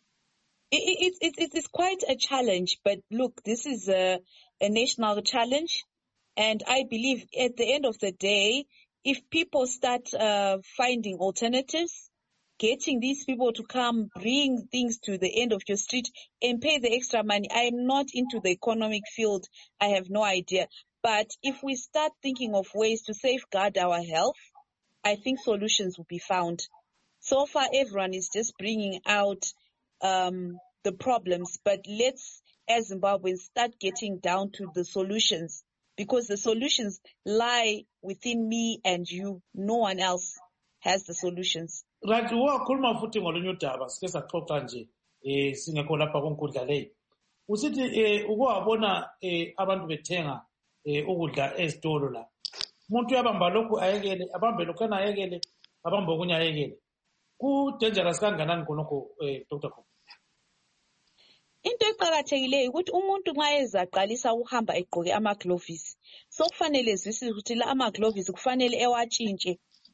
It's quite a challenge. But look, this is a national challenge. And I believe at the end of the day, if people start finding alternatives, getting these people to come, bring things to the end of your street and pay the extra money. I am not into the economic field. I have no idea. But if we start thinking of ways to safeguard our health, I think solutions will be found. So far, everyone is just bringing out the problems. But let's, as Zimbabweans, start getting down to the solutions. Because the solutions lie within me and you. No one else has the solutions. Right, wakhuluma futhi ngolunye udaba sike saxoxa nje singekho lapha konkundla leyi. Usithi ukuwabona abantu bethenga ukudla ezitolo la. Umuntu uyabamba lokhu ayekele, abambe lokhu ayekele, abambe okunye ayekele. Ku dangerous kanganani khonokho Dr. Kumbo? Into eqakathekileyo ukuthi umuntu nxa ezaqalisa ukuhamba egqoke amaglovisi, so kufanele zwisi ukuthi la amaglovisi kufanele ewatshintshe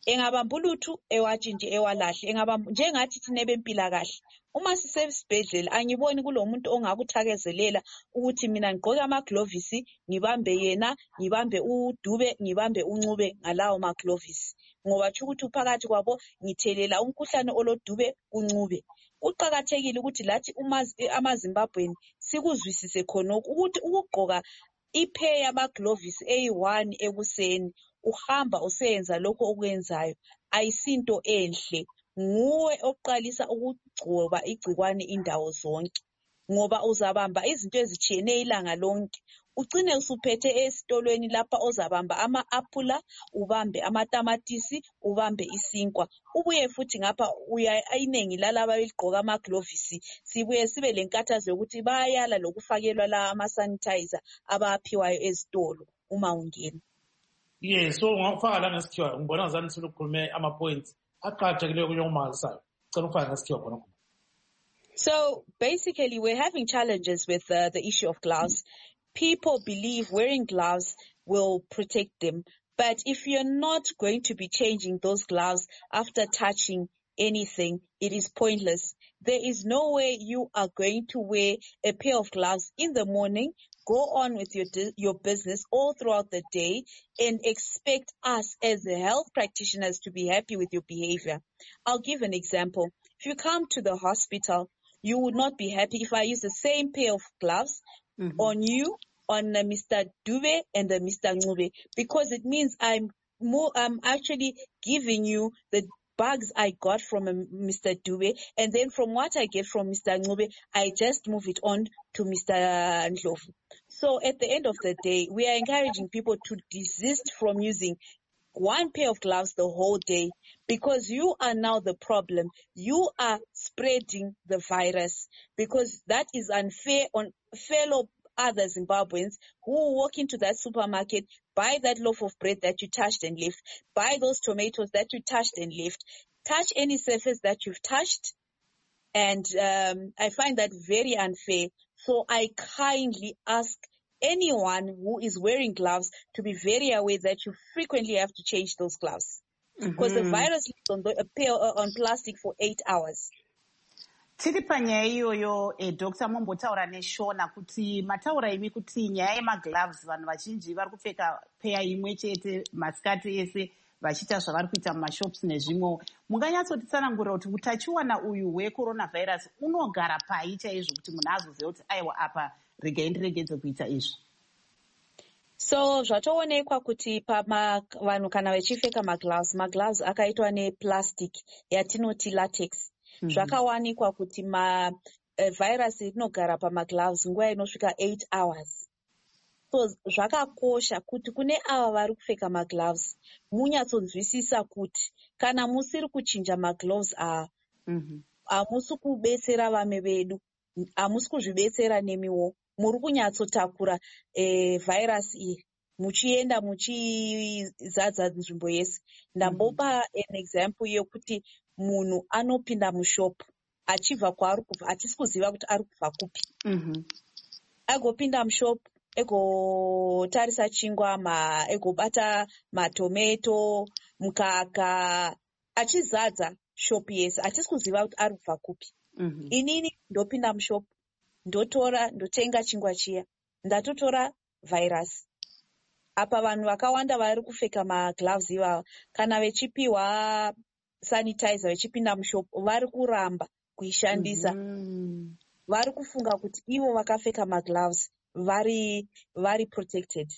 engabambuluthu ewatshintshi ewalahle njengathi thina bempilakahle uma sisesibhedlela angiboni kulomuntu ongakuthakazelela ukuthi mina ngigqoke amaglovisi ngibambe yena ngibambe uDube ngibambe uNcube ngalawo maglovisi ngoba ukuthi uphakathi kwabo ngithelela umkhuhlane oloDube kuNcube. Kuqakathekile ukuthi lathi amaZimbabweni sikuzwisise khonokho ukuthi ukugqoka ipair yamaglovisi eyi-1 ekuseni uhamba useyenza lokho okwenzayo ayisinto enhle, nguwe oqalisa ukugcoba igcikwane indawo zonke ngoba uzabamba izinto ezitshiyeneyo ilanga lonke ugcine usuphethe esitolweni lapha ozabamba ama-apula ubambe amatamatisi ubambe isinkwa ubuye futhi ngapha inengi lalaba beligqoka amaglovisi sibuye sibe lenkathazo yokuthi bayala lokufakelwa la ama-sanitizer abaphiwayo ezitolo uma ungena. Yes, so ngifaka la ngesikhiwa ngibona ngazani silukhulume ama-points aqakathekileyo kuyomalisayo cela ufake ngesikhiwa khona. So basically we're having challenges with the issue of gloves. People believe wearing gloves will protect them. But if you're not going to be changing those gloves after touching anything, it is pointless. There is no way you are going to wear a pair of gloves in the morning, go on with your business all throughout the day, and expect us as the health practitioners to be happy with your behavior. I'll give an example. If you come to the hospital, you would not be happy if I use the same pair of gloves on you, on Mr. Dube and Mr. Ncube, because it means I'm actually giving you the bugs I got from Mr. Dube, and then from what I get from Mr. Ncube, I just move it on to Mr. Ndlovu. So at the end of the day, we are encouraging people to desist from using one pair of gloves the whole day because you are now the problem. You are spreading the virus because that is unfair on fellow other Zimbabweans who walk into that supermarket, buy that loaf of bread that you touched and left, buy those tomatoes that you touched and left, touch any surface that you've touched. And I find that very unfair. So I kindly ask anyone who is wearing gloves to be very aware that you frequently have to change those gloves because the virus lives on plastic for 8 hours. Tiri panyaya iyoyo Dr. Mombotaura neshona kuti mataura imi kuti nyaya yemagloves vanhu vazhinji vari kupfeka peya imwe chete masikati ese vachiita zvavari kuita mumashops nezvimwewo. Munganyatsotitsanangurira kuti utachiwana uyu hwecoronavirus unogara pai chaizvo kuti munhu azoziva kuti aiwa apa regai ndiregedze kuita izvi? So zvatoonekwa kuti vanhu kana vachipfeka magloves akaitwa neplastic yatinoti latex. Zvakawanikwa kuti virus rinogara pamagloves nguva inosvika 8 hours. So zvakakosha kuti kune ava vari kupfeka magloves munyatsodzvisisa kuti kana musiri kuchinja magloves aya hamusi kubetsera vame vedu, hamusi kuzvibetsera nemiwo, muri kunyatsotakura virus iyi muchienda muchizadza nzvimbo yese. Ndambopa an example yokuti munhu anopinda mushopu achibva kwaari kubva hatisi kuziva kuti ari kubva kupi. Agopinda mushopu egotarisa chingwa egobata matomato mukaka achizadza shopu yese hatisi kuziva kuti ari kubva kupi. Inini ndopinda mushopu ndotora ndotenga chingwa chiya ndatotora virus. Apa vanhu vakawanda vari kupfeka magloves ivava kana vechipiwa sanitizer vechipinda mushopu vari kuramba kuishandisa. Vari kufunga kuti ivo vakapfeka magloves vari protected.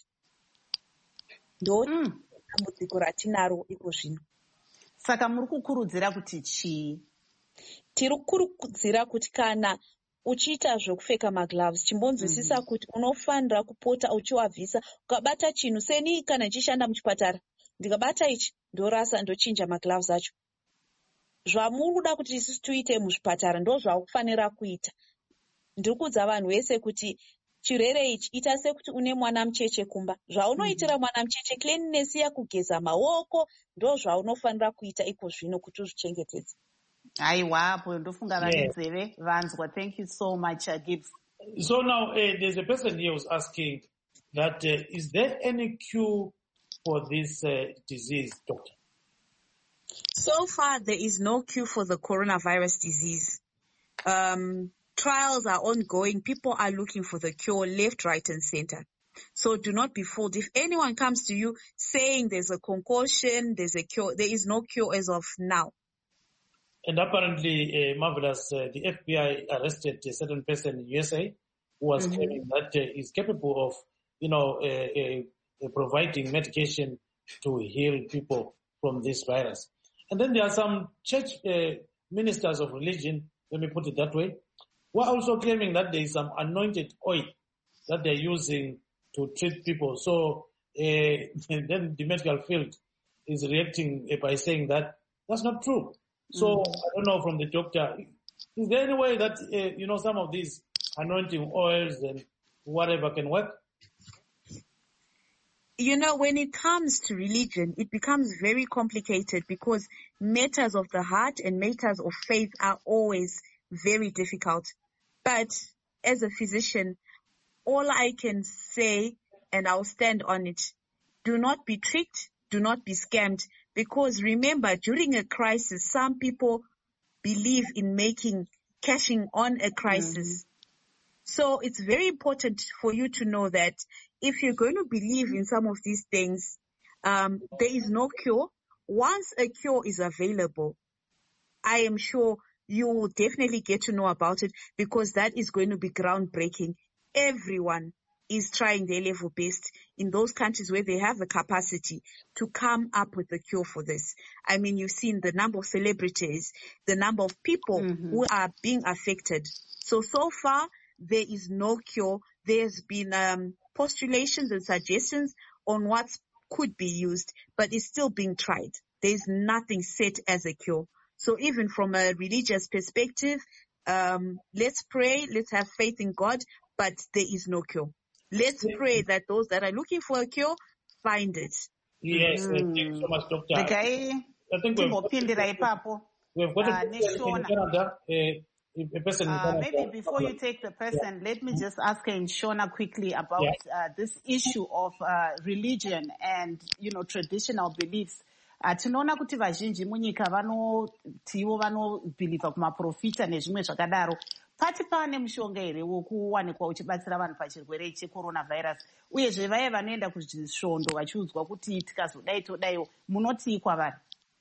Ndo dambudziko ratinaro iko zvino. Saka muri kukurudzira kuti chii? Tiri kukurudzira kuti kana uchiita zvokupfeka magloves chimbonzwisisa kuti unofanira kupota uchiwabvisa ukabata chinhu seni kana ndichishanda muchipatara ndikabata ichi ndorasa ndochinja magloves acho. Zvamuri kuda kuti isusu tuite muzvipatara ndo zvakufanira kuita. Ndiri kuudza vanhu vese kuti chirwere ichi ita sekuti une mwana mucheche kumba. Zvaunoitira mwana mucheche cleanliness yakugeza maoko ndo zvaunofanira kuita iko zvino kuti uzvichengetedze. Aiwapo ndofunga vane nzeve vanzwa. Thank you so much, Gibbs. So now there's a person here who's asking that is there any cure for this disease, doctor? So far, there is no cure for the coronavirus disease. Trials are ongoing. People are looking for the cure left, right, and center. So do not be fooled. If anyone comes to you saying there's a concoction, there's a cure, there is no cure as of now. And apparently, Marvelous, the FBI arrested a certain person in USA who was claiming that is capable of, providing medication to heal people from this virus. And then there are some church ministers of religion, let me put it that way, who are also claiming that there is some anointed oil that they're using to treat people. So then the medical field is reacting by saying that that's not true. So I don't know from the doctor, is there any way that, some of these anointing oils and whatever can work? When it comes to religion, it becomes very complicated because matters of the heart and matters of faith are always very difficult. But as a physician, all I can say, and I'll stand on it, do not be tricked, do not be scammed, because remember, during a crisis, some people believe in cashing on a crisis. So it's very important for you to know that if you're going to believe in some of these things, there is no cure. Once a cure is available, I am sure you will definitely get to know about it because that is going to be groundbreaking. Everyone is trying their level best in those countries where they have the capacity to come up with a cure for this. I mean, you've seen the number of celebrities, the number of people who are being affected. So far, there is no cure. There's been postulations and suggestions on what could be used, but it's still being tried. There's nothing set as a cure. So even from a religious perspective, let's pray, let's have faith in God, but there is no cure. Let's pray that those that are looking for a cure find it. Yes, thank you so much, Doctor. I think we've got a person in Canada. A person in Canada. Maybe before you take the person, let me just ask Shona quickly about this issue of religion and, traditional beliefs. Tinoona kuti vazhinji munyika vanotiwo vanobhilivha kumaprofita nezvimwe zvakadaro. Pati pane mushonga here wokuwanikwa uchibatsira vanhu pachirwere checoronavirus, uyezve vaya vanoenda kuzvisvondo vachiudzwa kuti tikazodai todaiwo, munotii kwavari?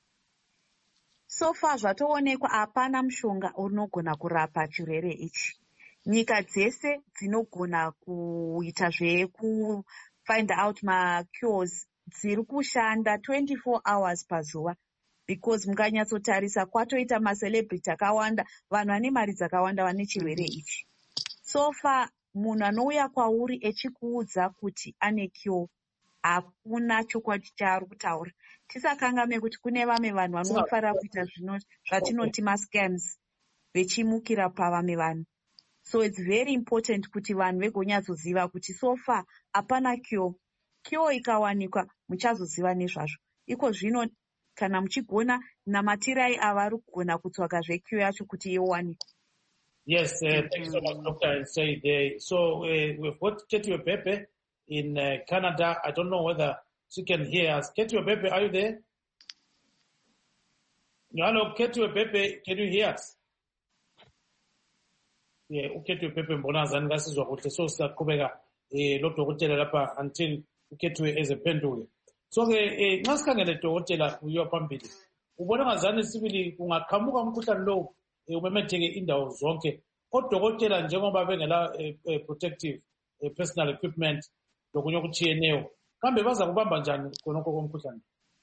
So far zvatoonekwa hapana mushonga unogona kurapa chirwere ichi. Nyika dzese dzinogona kuita find out ma-cures dziri kushanda 24 hours pazuva, because mukanyatsotarisa kwatoita macelebrity akawanda, vanhu vane mari dzakawanda vane chirwere ichi. So far munhu anouya kwauri echikuudza kuti ane cure, hakuna chokwadi chaari kutaura. Tisakangame kuti kune vamwe vanhu vanofarira kuita zvatinoti mascams vechimukira pavamwe vanhu. So it's very important kuti vanhu vegonyatsoziva kuti so far hapana cure. Cure ikawanikwa muchazoziva nezvazvo. Iko zvino kana muchigona namatirai avari kugona kutsvaga zvecure yacho kuti iwanikwe. Yes, thank you so much, Doctor. And say so we've got Ketio Pepe in Canada. I don't know whether she can hear us. Ketio Pepe, are you there? Hello, Ketio Pepe, can you hear us? Yeah, Ketio Pepe mbona zangasizwa kuti so sakubeka lokudokotela lapha until ukethiwe ezephenduke. So-ke nxa sikhangele dokotela uyiwa phambili, ubona ngazani sibili kungaqhamuka umkhuhlane lowo umemetheke indawo zonke, odokotela njengoba bengela protective personal equipment lokunye okutshiyeneyo, kambe baza kubamba njani khonokho komkhuhlane?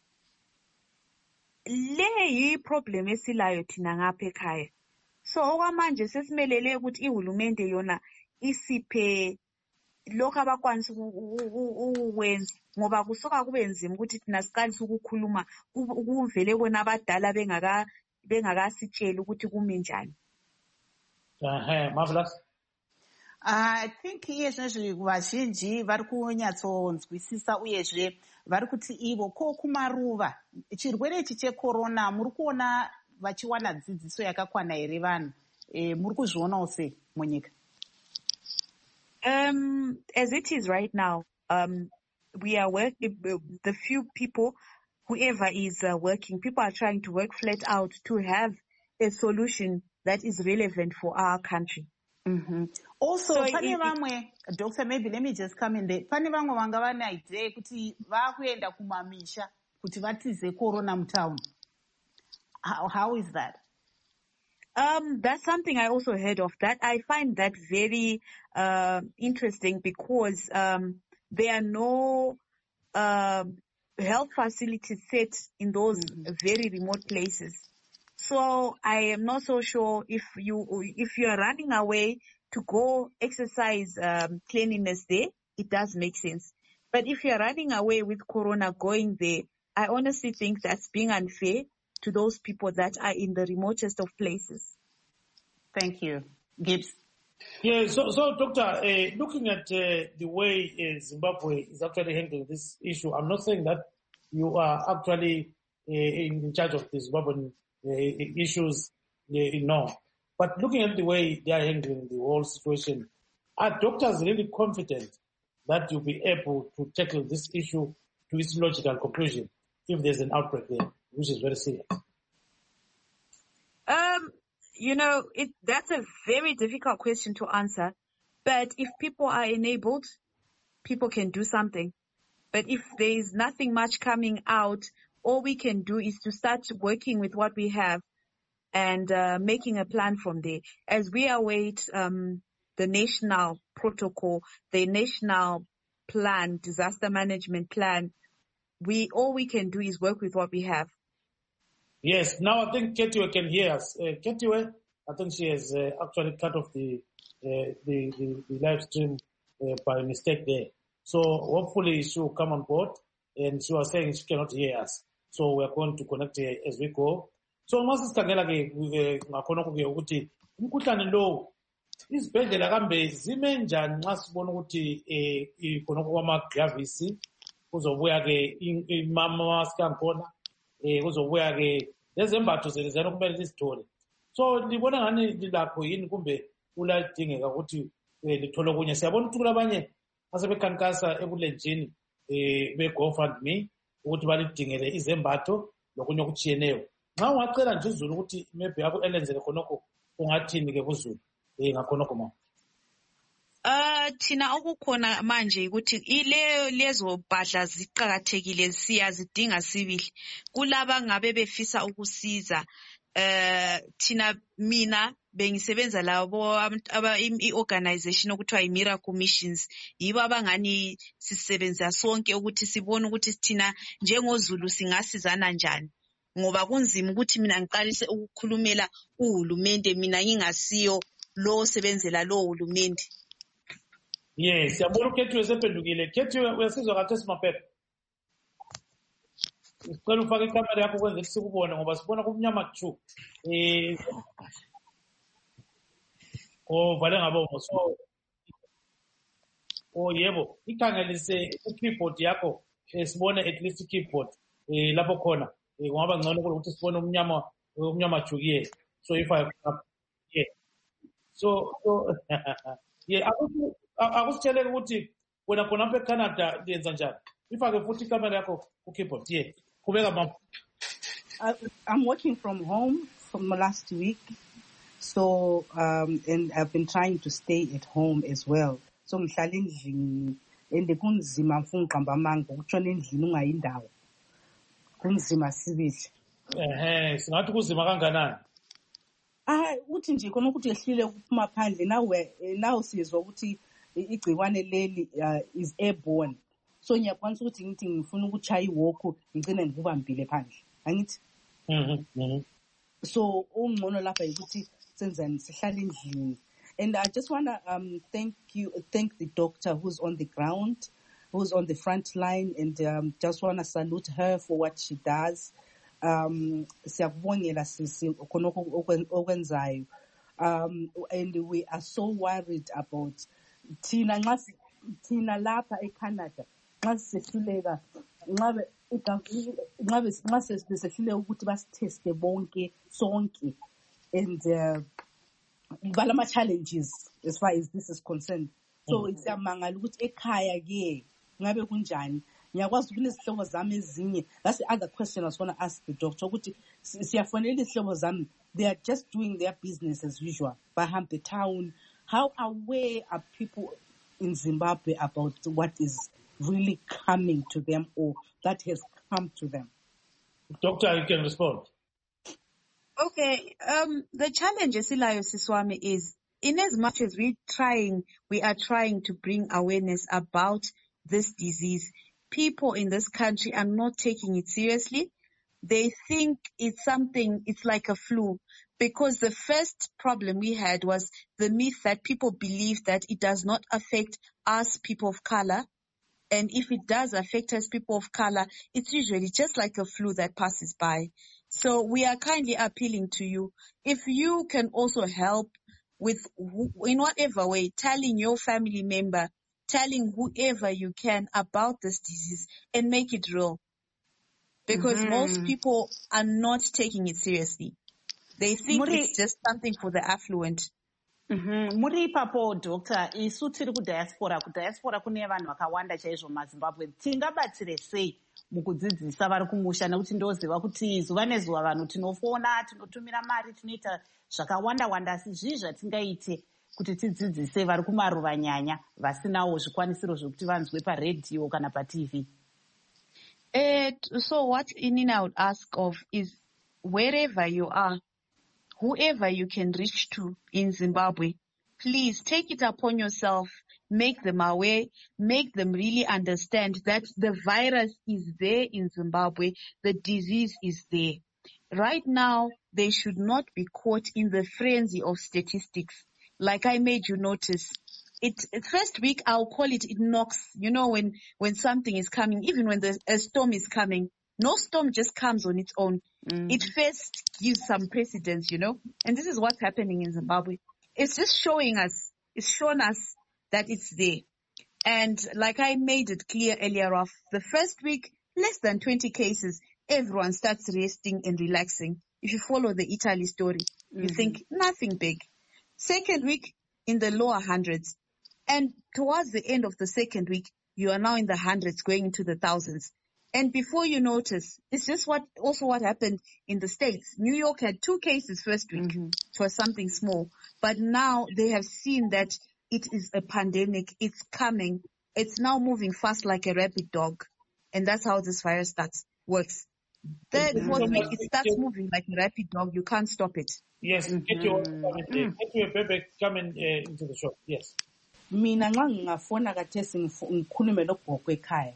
Le yiproblem esilayo thina ngapha ekhaya. So okwamanje sesimelele ukuthi ihulumende yona isiphe lokho abakwanisa ukwenza, ngoba kusoka kube nzima ukuthi thina siqalise ukukhuluma ukuvele bona abadala bengakasitsheli ukuthi kumi njani. Marvelous. I think iyezvezve vazhinji vari kunyatsonzwisisa uyezve vari kuti ivo kumaruva chirwere ichi checorona muri kuona vachiwana dzidziso yakakwana here vanhu, muri kuzvionawo sei munyika? As it is right now, we are working, the few people whoever is working, people are trying to work flat out to have a solution that is relevant for our country. Mm-hmm. Also, So Doctor, maybe let me just come in there. Pane vamwe vanga vane idea kuti vakuenda kumamisha kuti vatize corona mutown. How is that? That's something I also heard of. That I find that very interesting because there are no health facilities set in those very remote places. So I am not so sure if you are running away to go exercise cleanliness there, it does make sense. But if you are running away with corona going there, I honestly think that's being unfair to those people that are in the remotest of places. Thank you. Gibbs. Yeah, so Doctor, looking at the way Zimbabwe is actually handling this issue, I'm not saying that you are actually in charge of the Zimbabwean issues, no. But looking at the way they are handling the whole situation, are doctors really confident that you'll be able to tackle this issue to its logical conclusion if there's an outbreak there, which is very serious? That's a very difficult question to answer. But if people are enabled, people can do something. But if there is nothing much coming out, all we can do is to start working with what we have and making a plan from there. As we await the national protocol, the national plan, disaster management plan, all we can do is work with what we have. Yes, now I think Ketiwe can hear us. Ketiwe, I think she has actually cut off the live stream by mistake there. So hopefully she will come on board, and she was saying she cannot hear us. So we are going to connect her as we go. So masisikhangela ke ngakhona ke ukuthi umkhuhlane lo izibhedlela kambe zime njani nxa sibona ukuthi khona kwama gravisi kuzobuya ke imamask ankhona kuzobuya ke lezembatho zelizana kumele lizithole. So libona ngani lilapho yini kumbe kuladingeka ukuthi lithole kunye. Siyabona ukuthi kulabanye asebekhankasa ebulenjini be-GoFundMe ukuthi balidingele izembatho lokunye okutshiyeneyo. Nxa ungacela nje uZulu ukuthi maybe elenzele khonokho ungathini ke kuZulu ngakhonokho ma? Thina okukhona manje ukuthi lezo mpahla ziqhakathekile siyazidinga sibili. Kulaba ngabe befisa ukusiza mina bengisebenza labo i-organization okuthiwa i-Miracle Missions. Yibo abangani sisebenza sonke ukuthi sibone ukuthi thina njengoZulu singasizana njani. Ngoba kunzima ukuthi mina ngiqalise ukukhulumela uhulumende mina ngingasiyo lo osebenzela lo hulumende. Yes, siyabona uKethiwe sephendukile. Kethiwe uyasizwa kahle simaphepha. Sicela ufake ikamera yakho kwenze ukuthi sikubone ngoba sibona kumnyama chu. Vale ngabomo. So yebo, ikhangelise keyboard yakho sibone at least keyboard lapho khona. Ngoba ngcono ukuthi sibone umnyama chukiye. So if I so yeah, akusitshele ukuthi wena khona apha eCanada liyenza njani? Ifake futhi ikamera yakho ku-keyboard. Yeah. Kubeka mama. I'm working from home from last week. So and I've been trying to stay at home as well. So ngihlala endlini ende kunzima mfuna uqamba amanga ukutshona endlini ungayindawo. Kunzima sibili. Singathi kuzima kanganani? Uthi nje khona ukuthi ehlile ukuphuma phandle now sizwa ukuthi igciwane leli is airborne. So ngiyakwanisa ukuthi ngithi ngifuna ukuchaya iwalk ngicine ngikubambile phandle. Angithi? So ungcono lapha ukuthi senzani sihlala endlini. And I just want to thank the doctor who's on the ground, who's on the front line, and just want to salute her for what she does. Siyakubongela sisi khonokho okwenzayo. And we are so worried about thina lapha eCanada nxa sisehluleka nxa sehluleka ukuthi basiteste bonke sonke and balama challenges as far as this is concerned. So siyamangala ukuthi ekhaya ke ngabe kunjani. ngiyakwazi kunezihlobo zami ezinye. That's the other question I was going to ask the doctor. Ukuthi siyafonela izihlobo zami, they are just doing their business as usual. Bahamba the town. How aware are people in Zimbabwe about what is really coming to them or that has come to them? Doctor, you can respond. Okay. The challenge, Esilayo Siswami, is in as much as we are trying to bring awareness about this disease, people in this country are not taking it seriously. They think it's like a flu, because the first problem we had was the myth that people believe that it does not affect us people of color. And if it does affect us people of color, it's usually just like a flu that passes by. So we are kindly appealing to you, if you can also help with, in whatever way, telling your family member, telling whoever you can about this disease and make it real. Because most people are not taking it seriously. They think it's just something for the affluent. Muri ipapo Dr. isu tiri kudiaspora kune vanhu vakawanda chaizvo muZimbabwe. Tingabatsire sei mukudzidzisa vari kumusha, nekuti ndoziva kuti zuva nezuva vanhu tinofona, tinotumira mari, tinoita zvakawanda wanda, asi zvii zvatingaite kuti tidzidzise vari kumaruva nyanya vasinawo zvikwanisiro zvokuti vanzwe paredhiyo kana paTV? So what Inina would ask of is, wherever you are, whoever you can reach to in Zimbabwe, please take it upon yourself, make them aware, make them really understand that the virus is there in Zimbabwe, the disease is there. Right now, they should not be caught in the frenzy of statistics. Like I made you notice, first week, I'll call it knocks. You know, when something is coming, even when a storm is coming, no storm just comes on its own. It first gives some precedence, you know, and this is what's happening in Zimbabwe. It's just shown us that it's there. And like I made it clear earlier off, the first week, less than 20 cases, everyone starts resting and relaxing. If you follow the Italy story, you think nothing big. Second week, in the lower hundreds. And towards the end of the second week, you are now in the hundreds, going into the thousands. And before you notice, it's just what happened in the States. New York had 2 cases first week. It was something small. But now they have seen that it is a pandemic. It's coming. It's now moving fast like a rabid dog. And that's how this virus works. Third, fourth week, it starts moving like a rabid dog. You can't stop it. Yes, get your Pepe coming into the show. Yes. Mina nxa ngingafona kathesi ngikhulume logogo ekhaya.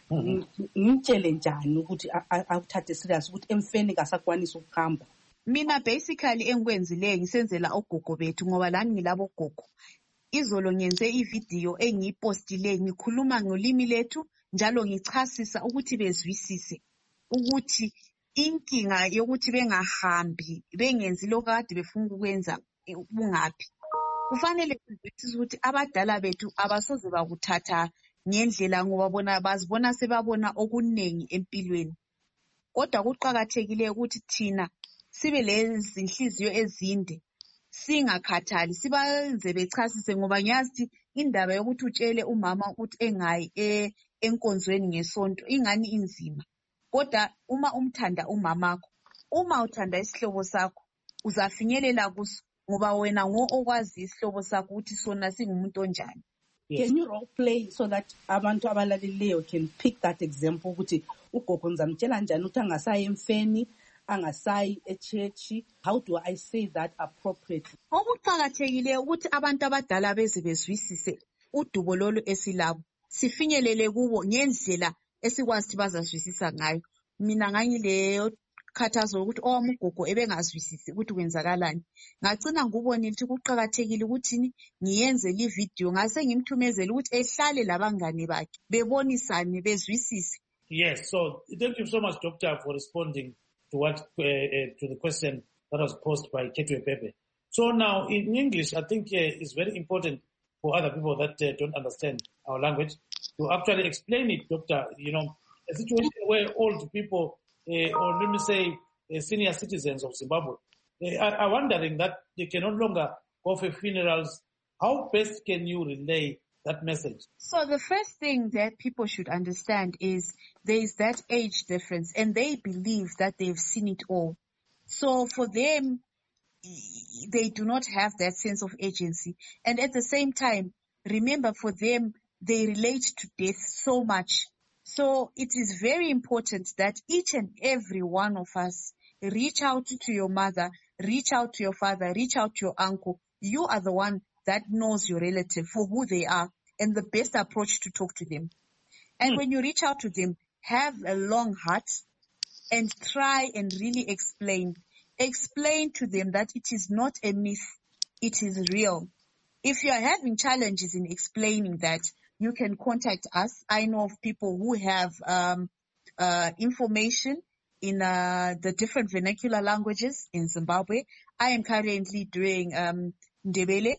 Ngimtshele njani ukuthi awuthathe serious ukuthi emfeni kasakwanisa ukuhamba. Mina basically engikwenzileyo ngisenzela ogogo bethu ngoba lani ngilabo gogo. Izolo ngenze ivideo engiyipostile ngikhuluma ngolimi lethu njalo ngichasisa ukuthi bezwisise ukuthi inkinga yokuthi bengahambi bengenzi lokho kade befuna ukwenza bungaphi. Kufanele sizwisise ukuthi abadala bethu abasoze bakuthatha ngendlela ngoba bona bazibona sebabona okunengi empilweni. Kodwa kuqhakathekile ukuthi thina sibe lezi inhliziyo ezinde, singakhathali, sibenze bechasise ngoba ngiyazi indaba yokuthi utshele umama ukuthi engayi enkonzweni ngesonto ingani inzima. Kodwa uma umthanda umamakho, uma uthanda isihlobo sakho, uzafinyelela kuso ngoba wena okwazi isihlobo sakho ukuthi sona singumuntu onjani. Can you role play so that abantu abalaleleyo can pick that example ukuthi ugogo ngizamtshela njani ukuthi angasayi emfeni, angasayi echechi? How do I say that appropriately? Okuqhakathekile ukuthi abantu abadala beze bezwisise udubo lolu esilabo, sifinyelele kubo ngendlela esikwazi bazazwisisa ngayo. Mina ngangileyo khathazo ukuthi omugogo ebengazwisisi ukuthi kwenzakalani. Ngacina ngubonile ukuthi kuqhakathekile ukuthi ngiyenze li video ngase ngimthumezele ukuthi ehlale labangane bakhe bebonisane bezwisise. Yes, so thank you so much, Doctor, for responding to what to the question that was posed by Ketwe Pepe. So now in English, I think it's very important for other people that don't understand our language to actually explain it, Doctor. You know, a situation where old people, or let me say senior citizens of Zimbabwe, are wondering that they can no longer go for funerals. How best can you relay that message? So the first thing that people should understand is there is that age difference, and they believe that they've seen it all. So for them, they do not have that sense of agency. And at the same time, remember, for them, they relate to death so much. So it is very important that each and every one of us reach out to your mother, reach out to your father, reach out to your uncle. You are the one that knows your relative for who they are and the best approach to talk to them. And when you reach out to them, have a long heart and try and really explain to them that it is not a myth, it is real. If you are having challenges in explaining that, you can contact us. I know of people who have information in the different vernacular languages in Zimbabwe. I am currently doing Ndebele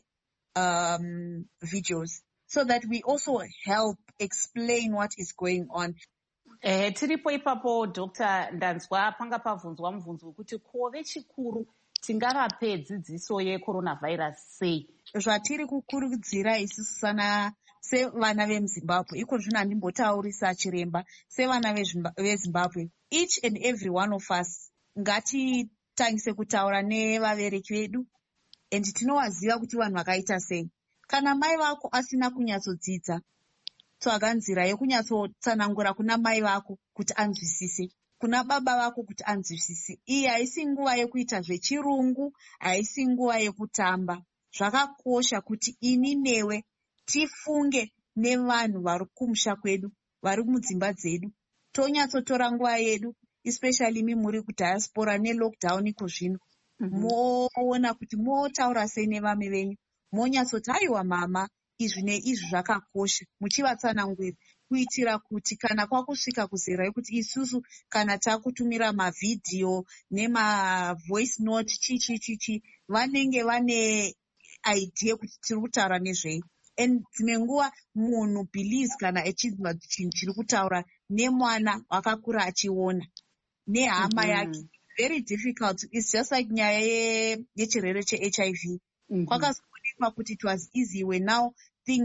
videos so that we also help explain what is going on. Tiripo ipapo Dr. Ndanzwa panga pabvunzwa mubvunzo wekuti kove chikuru tingavape dzidziso yecoronavirus sei? Zvatiri kukurudzira isusu sevana vemuZimbabwe, iko zvino handimbotaurisa chiremba, sevana veZimbabwe, each and every one of us ngatitangise kutaura nevabereki vedu, and tinowaziva kuti vanhu vakaita sei. Kana mai vako asina kunyatsodzidza, tsvaga nzira yekunyatsotsanangura kuna mai vako kuti anzwisise, kuna baba vako kuti anzwisise. Iyi haisi nguva yekuita zvechirungu, haisi nguva yekutamba. Zvakakosha kuti ini newe tifunge nevanhu vari kumusha kwedu, vari mudzimba dzedu, tonyatsotora nguva yedu, especially imi muri kudiaspora nelockdown iko zvino. Moona kuti motaura sei nevame venyu, monyatsoti aiwa mama, izvi neizvi zvakakosha, muchivatsanangurira kuitira kuti kana kwakusvika kuzera yekuti isusu kana takutumira mavhidhiyo nemavoice note chichi vanenge vane idea kuti tiri kutaura nezvei. And dzimwe nguva munhu believes kana achinzwa chinhu chiri kutaura nemwana wakakura achiona nehama yake. Very difficult. It's just like nyaya yechirwere cheHIV. Kwakazoonekwa kuti it was easy when now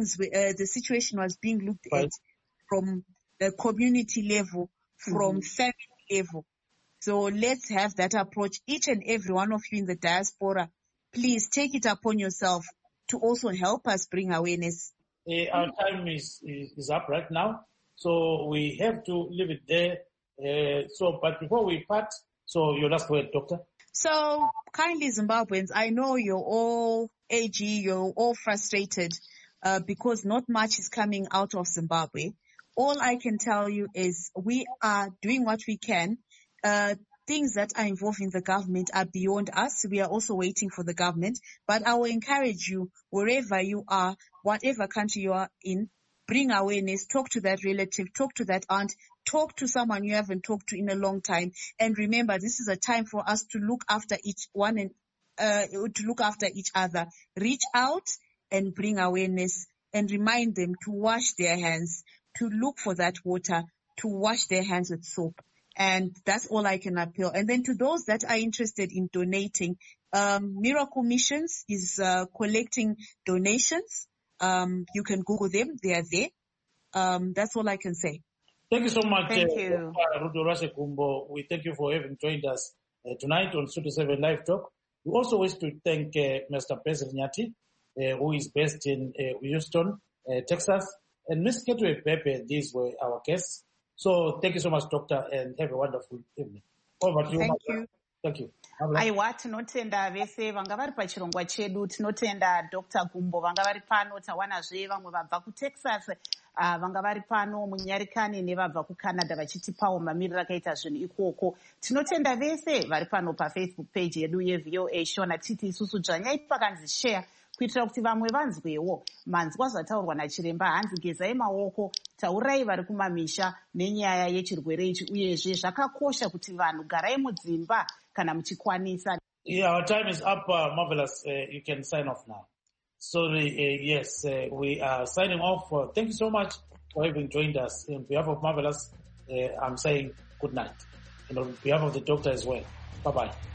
the situation was being looked at from the community level, from family level. So let's have that approach. Each and every one of you in the diaspora, please take it upon yourself to also help us bring awareness. Our time is up right now, so we have to leave it there. But before we part, so your last word, Doctor. So kindly Zimbabweans, I know you're all AG, you're all frustrated because not much is coming out of Zimbabwe. All I can tell you is we are doing what we can. Things that are involving the government are beyond us. We are also waiting for the government. But I will encourage you, wherever you are, whatever country you are in, bring awareness, talk to that relative, talk to that aunt, talk to someone you haven't talked to in a long time. And remember, this is a time for us to look after each one and to look after each other. Reach out and bring awareness and remind them to wash their hands, to look for that water, to wash their hands with soap. And that's all I can appeal. And then to those that are interested in donating, Miracle Missions is collecting donations. You can Google them. They are there. That's all I can say. Thank you so much. Thank you. Rudolwashe Gumbo. We thank you for having joined us tonight on Studio 7 Live Talk. We also wish to thank Mr. Basil Nyati, who is based in Houston, Texas. And Ms. Ketwe Pepe, these were our guests. So thank you so much, Doctor, and have a wonderful evening. Over to you. Thank you. Thank you. Aiwa, tinotenda vese vanga vari pachirongwa chedu. Tinotenda Dr. Gumbo vanga vari pano. Tawanazve vamwe vabva kuTexas, vanga vari pano muNyarikani nevabva kuCanada vachitipawo mamiriro akaita zvinhu ikoko. Tinotenda vese vari pano paFacebook page yedu yeVOA Shona titi isusu dzvanyai pakanzi share kuitira kuti vamwe vanzwewo manzwa zvataurwa nachiremba. Hanzi gezai maoko, taurai vari kumamisha nenyaya yechirwere ichi, uyezve zvakakosha kuti vanhu garai mudzimba kana muchikwanisa. Yeah, our time is up, Marvelous. You can sign off now. Sorry, yes, we are signing off. Thank you so much for having joined us. On behalf of Marvelous, I'm saying good night. And on behalf of the doctor as well. Bye-bye.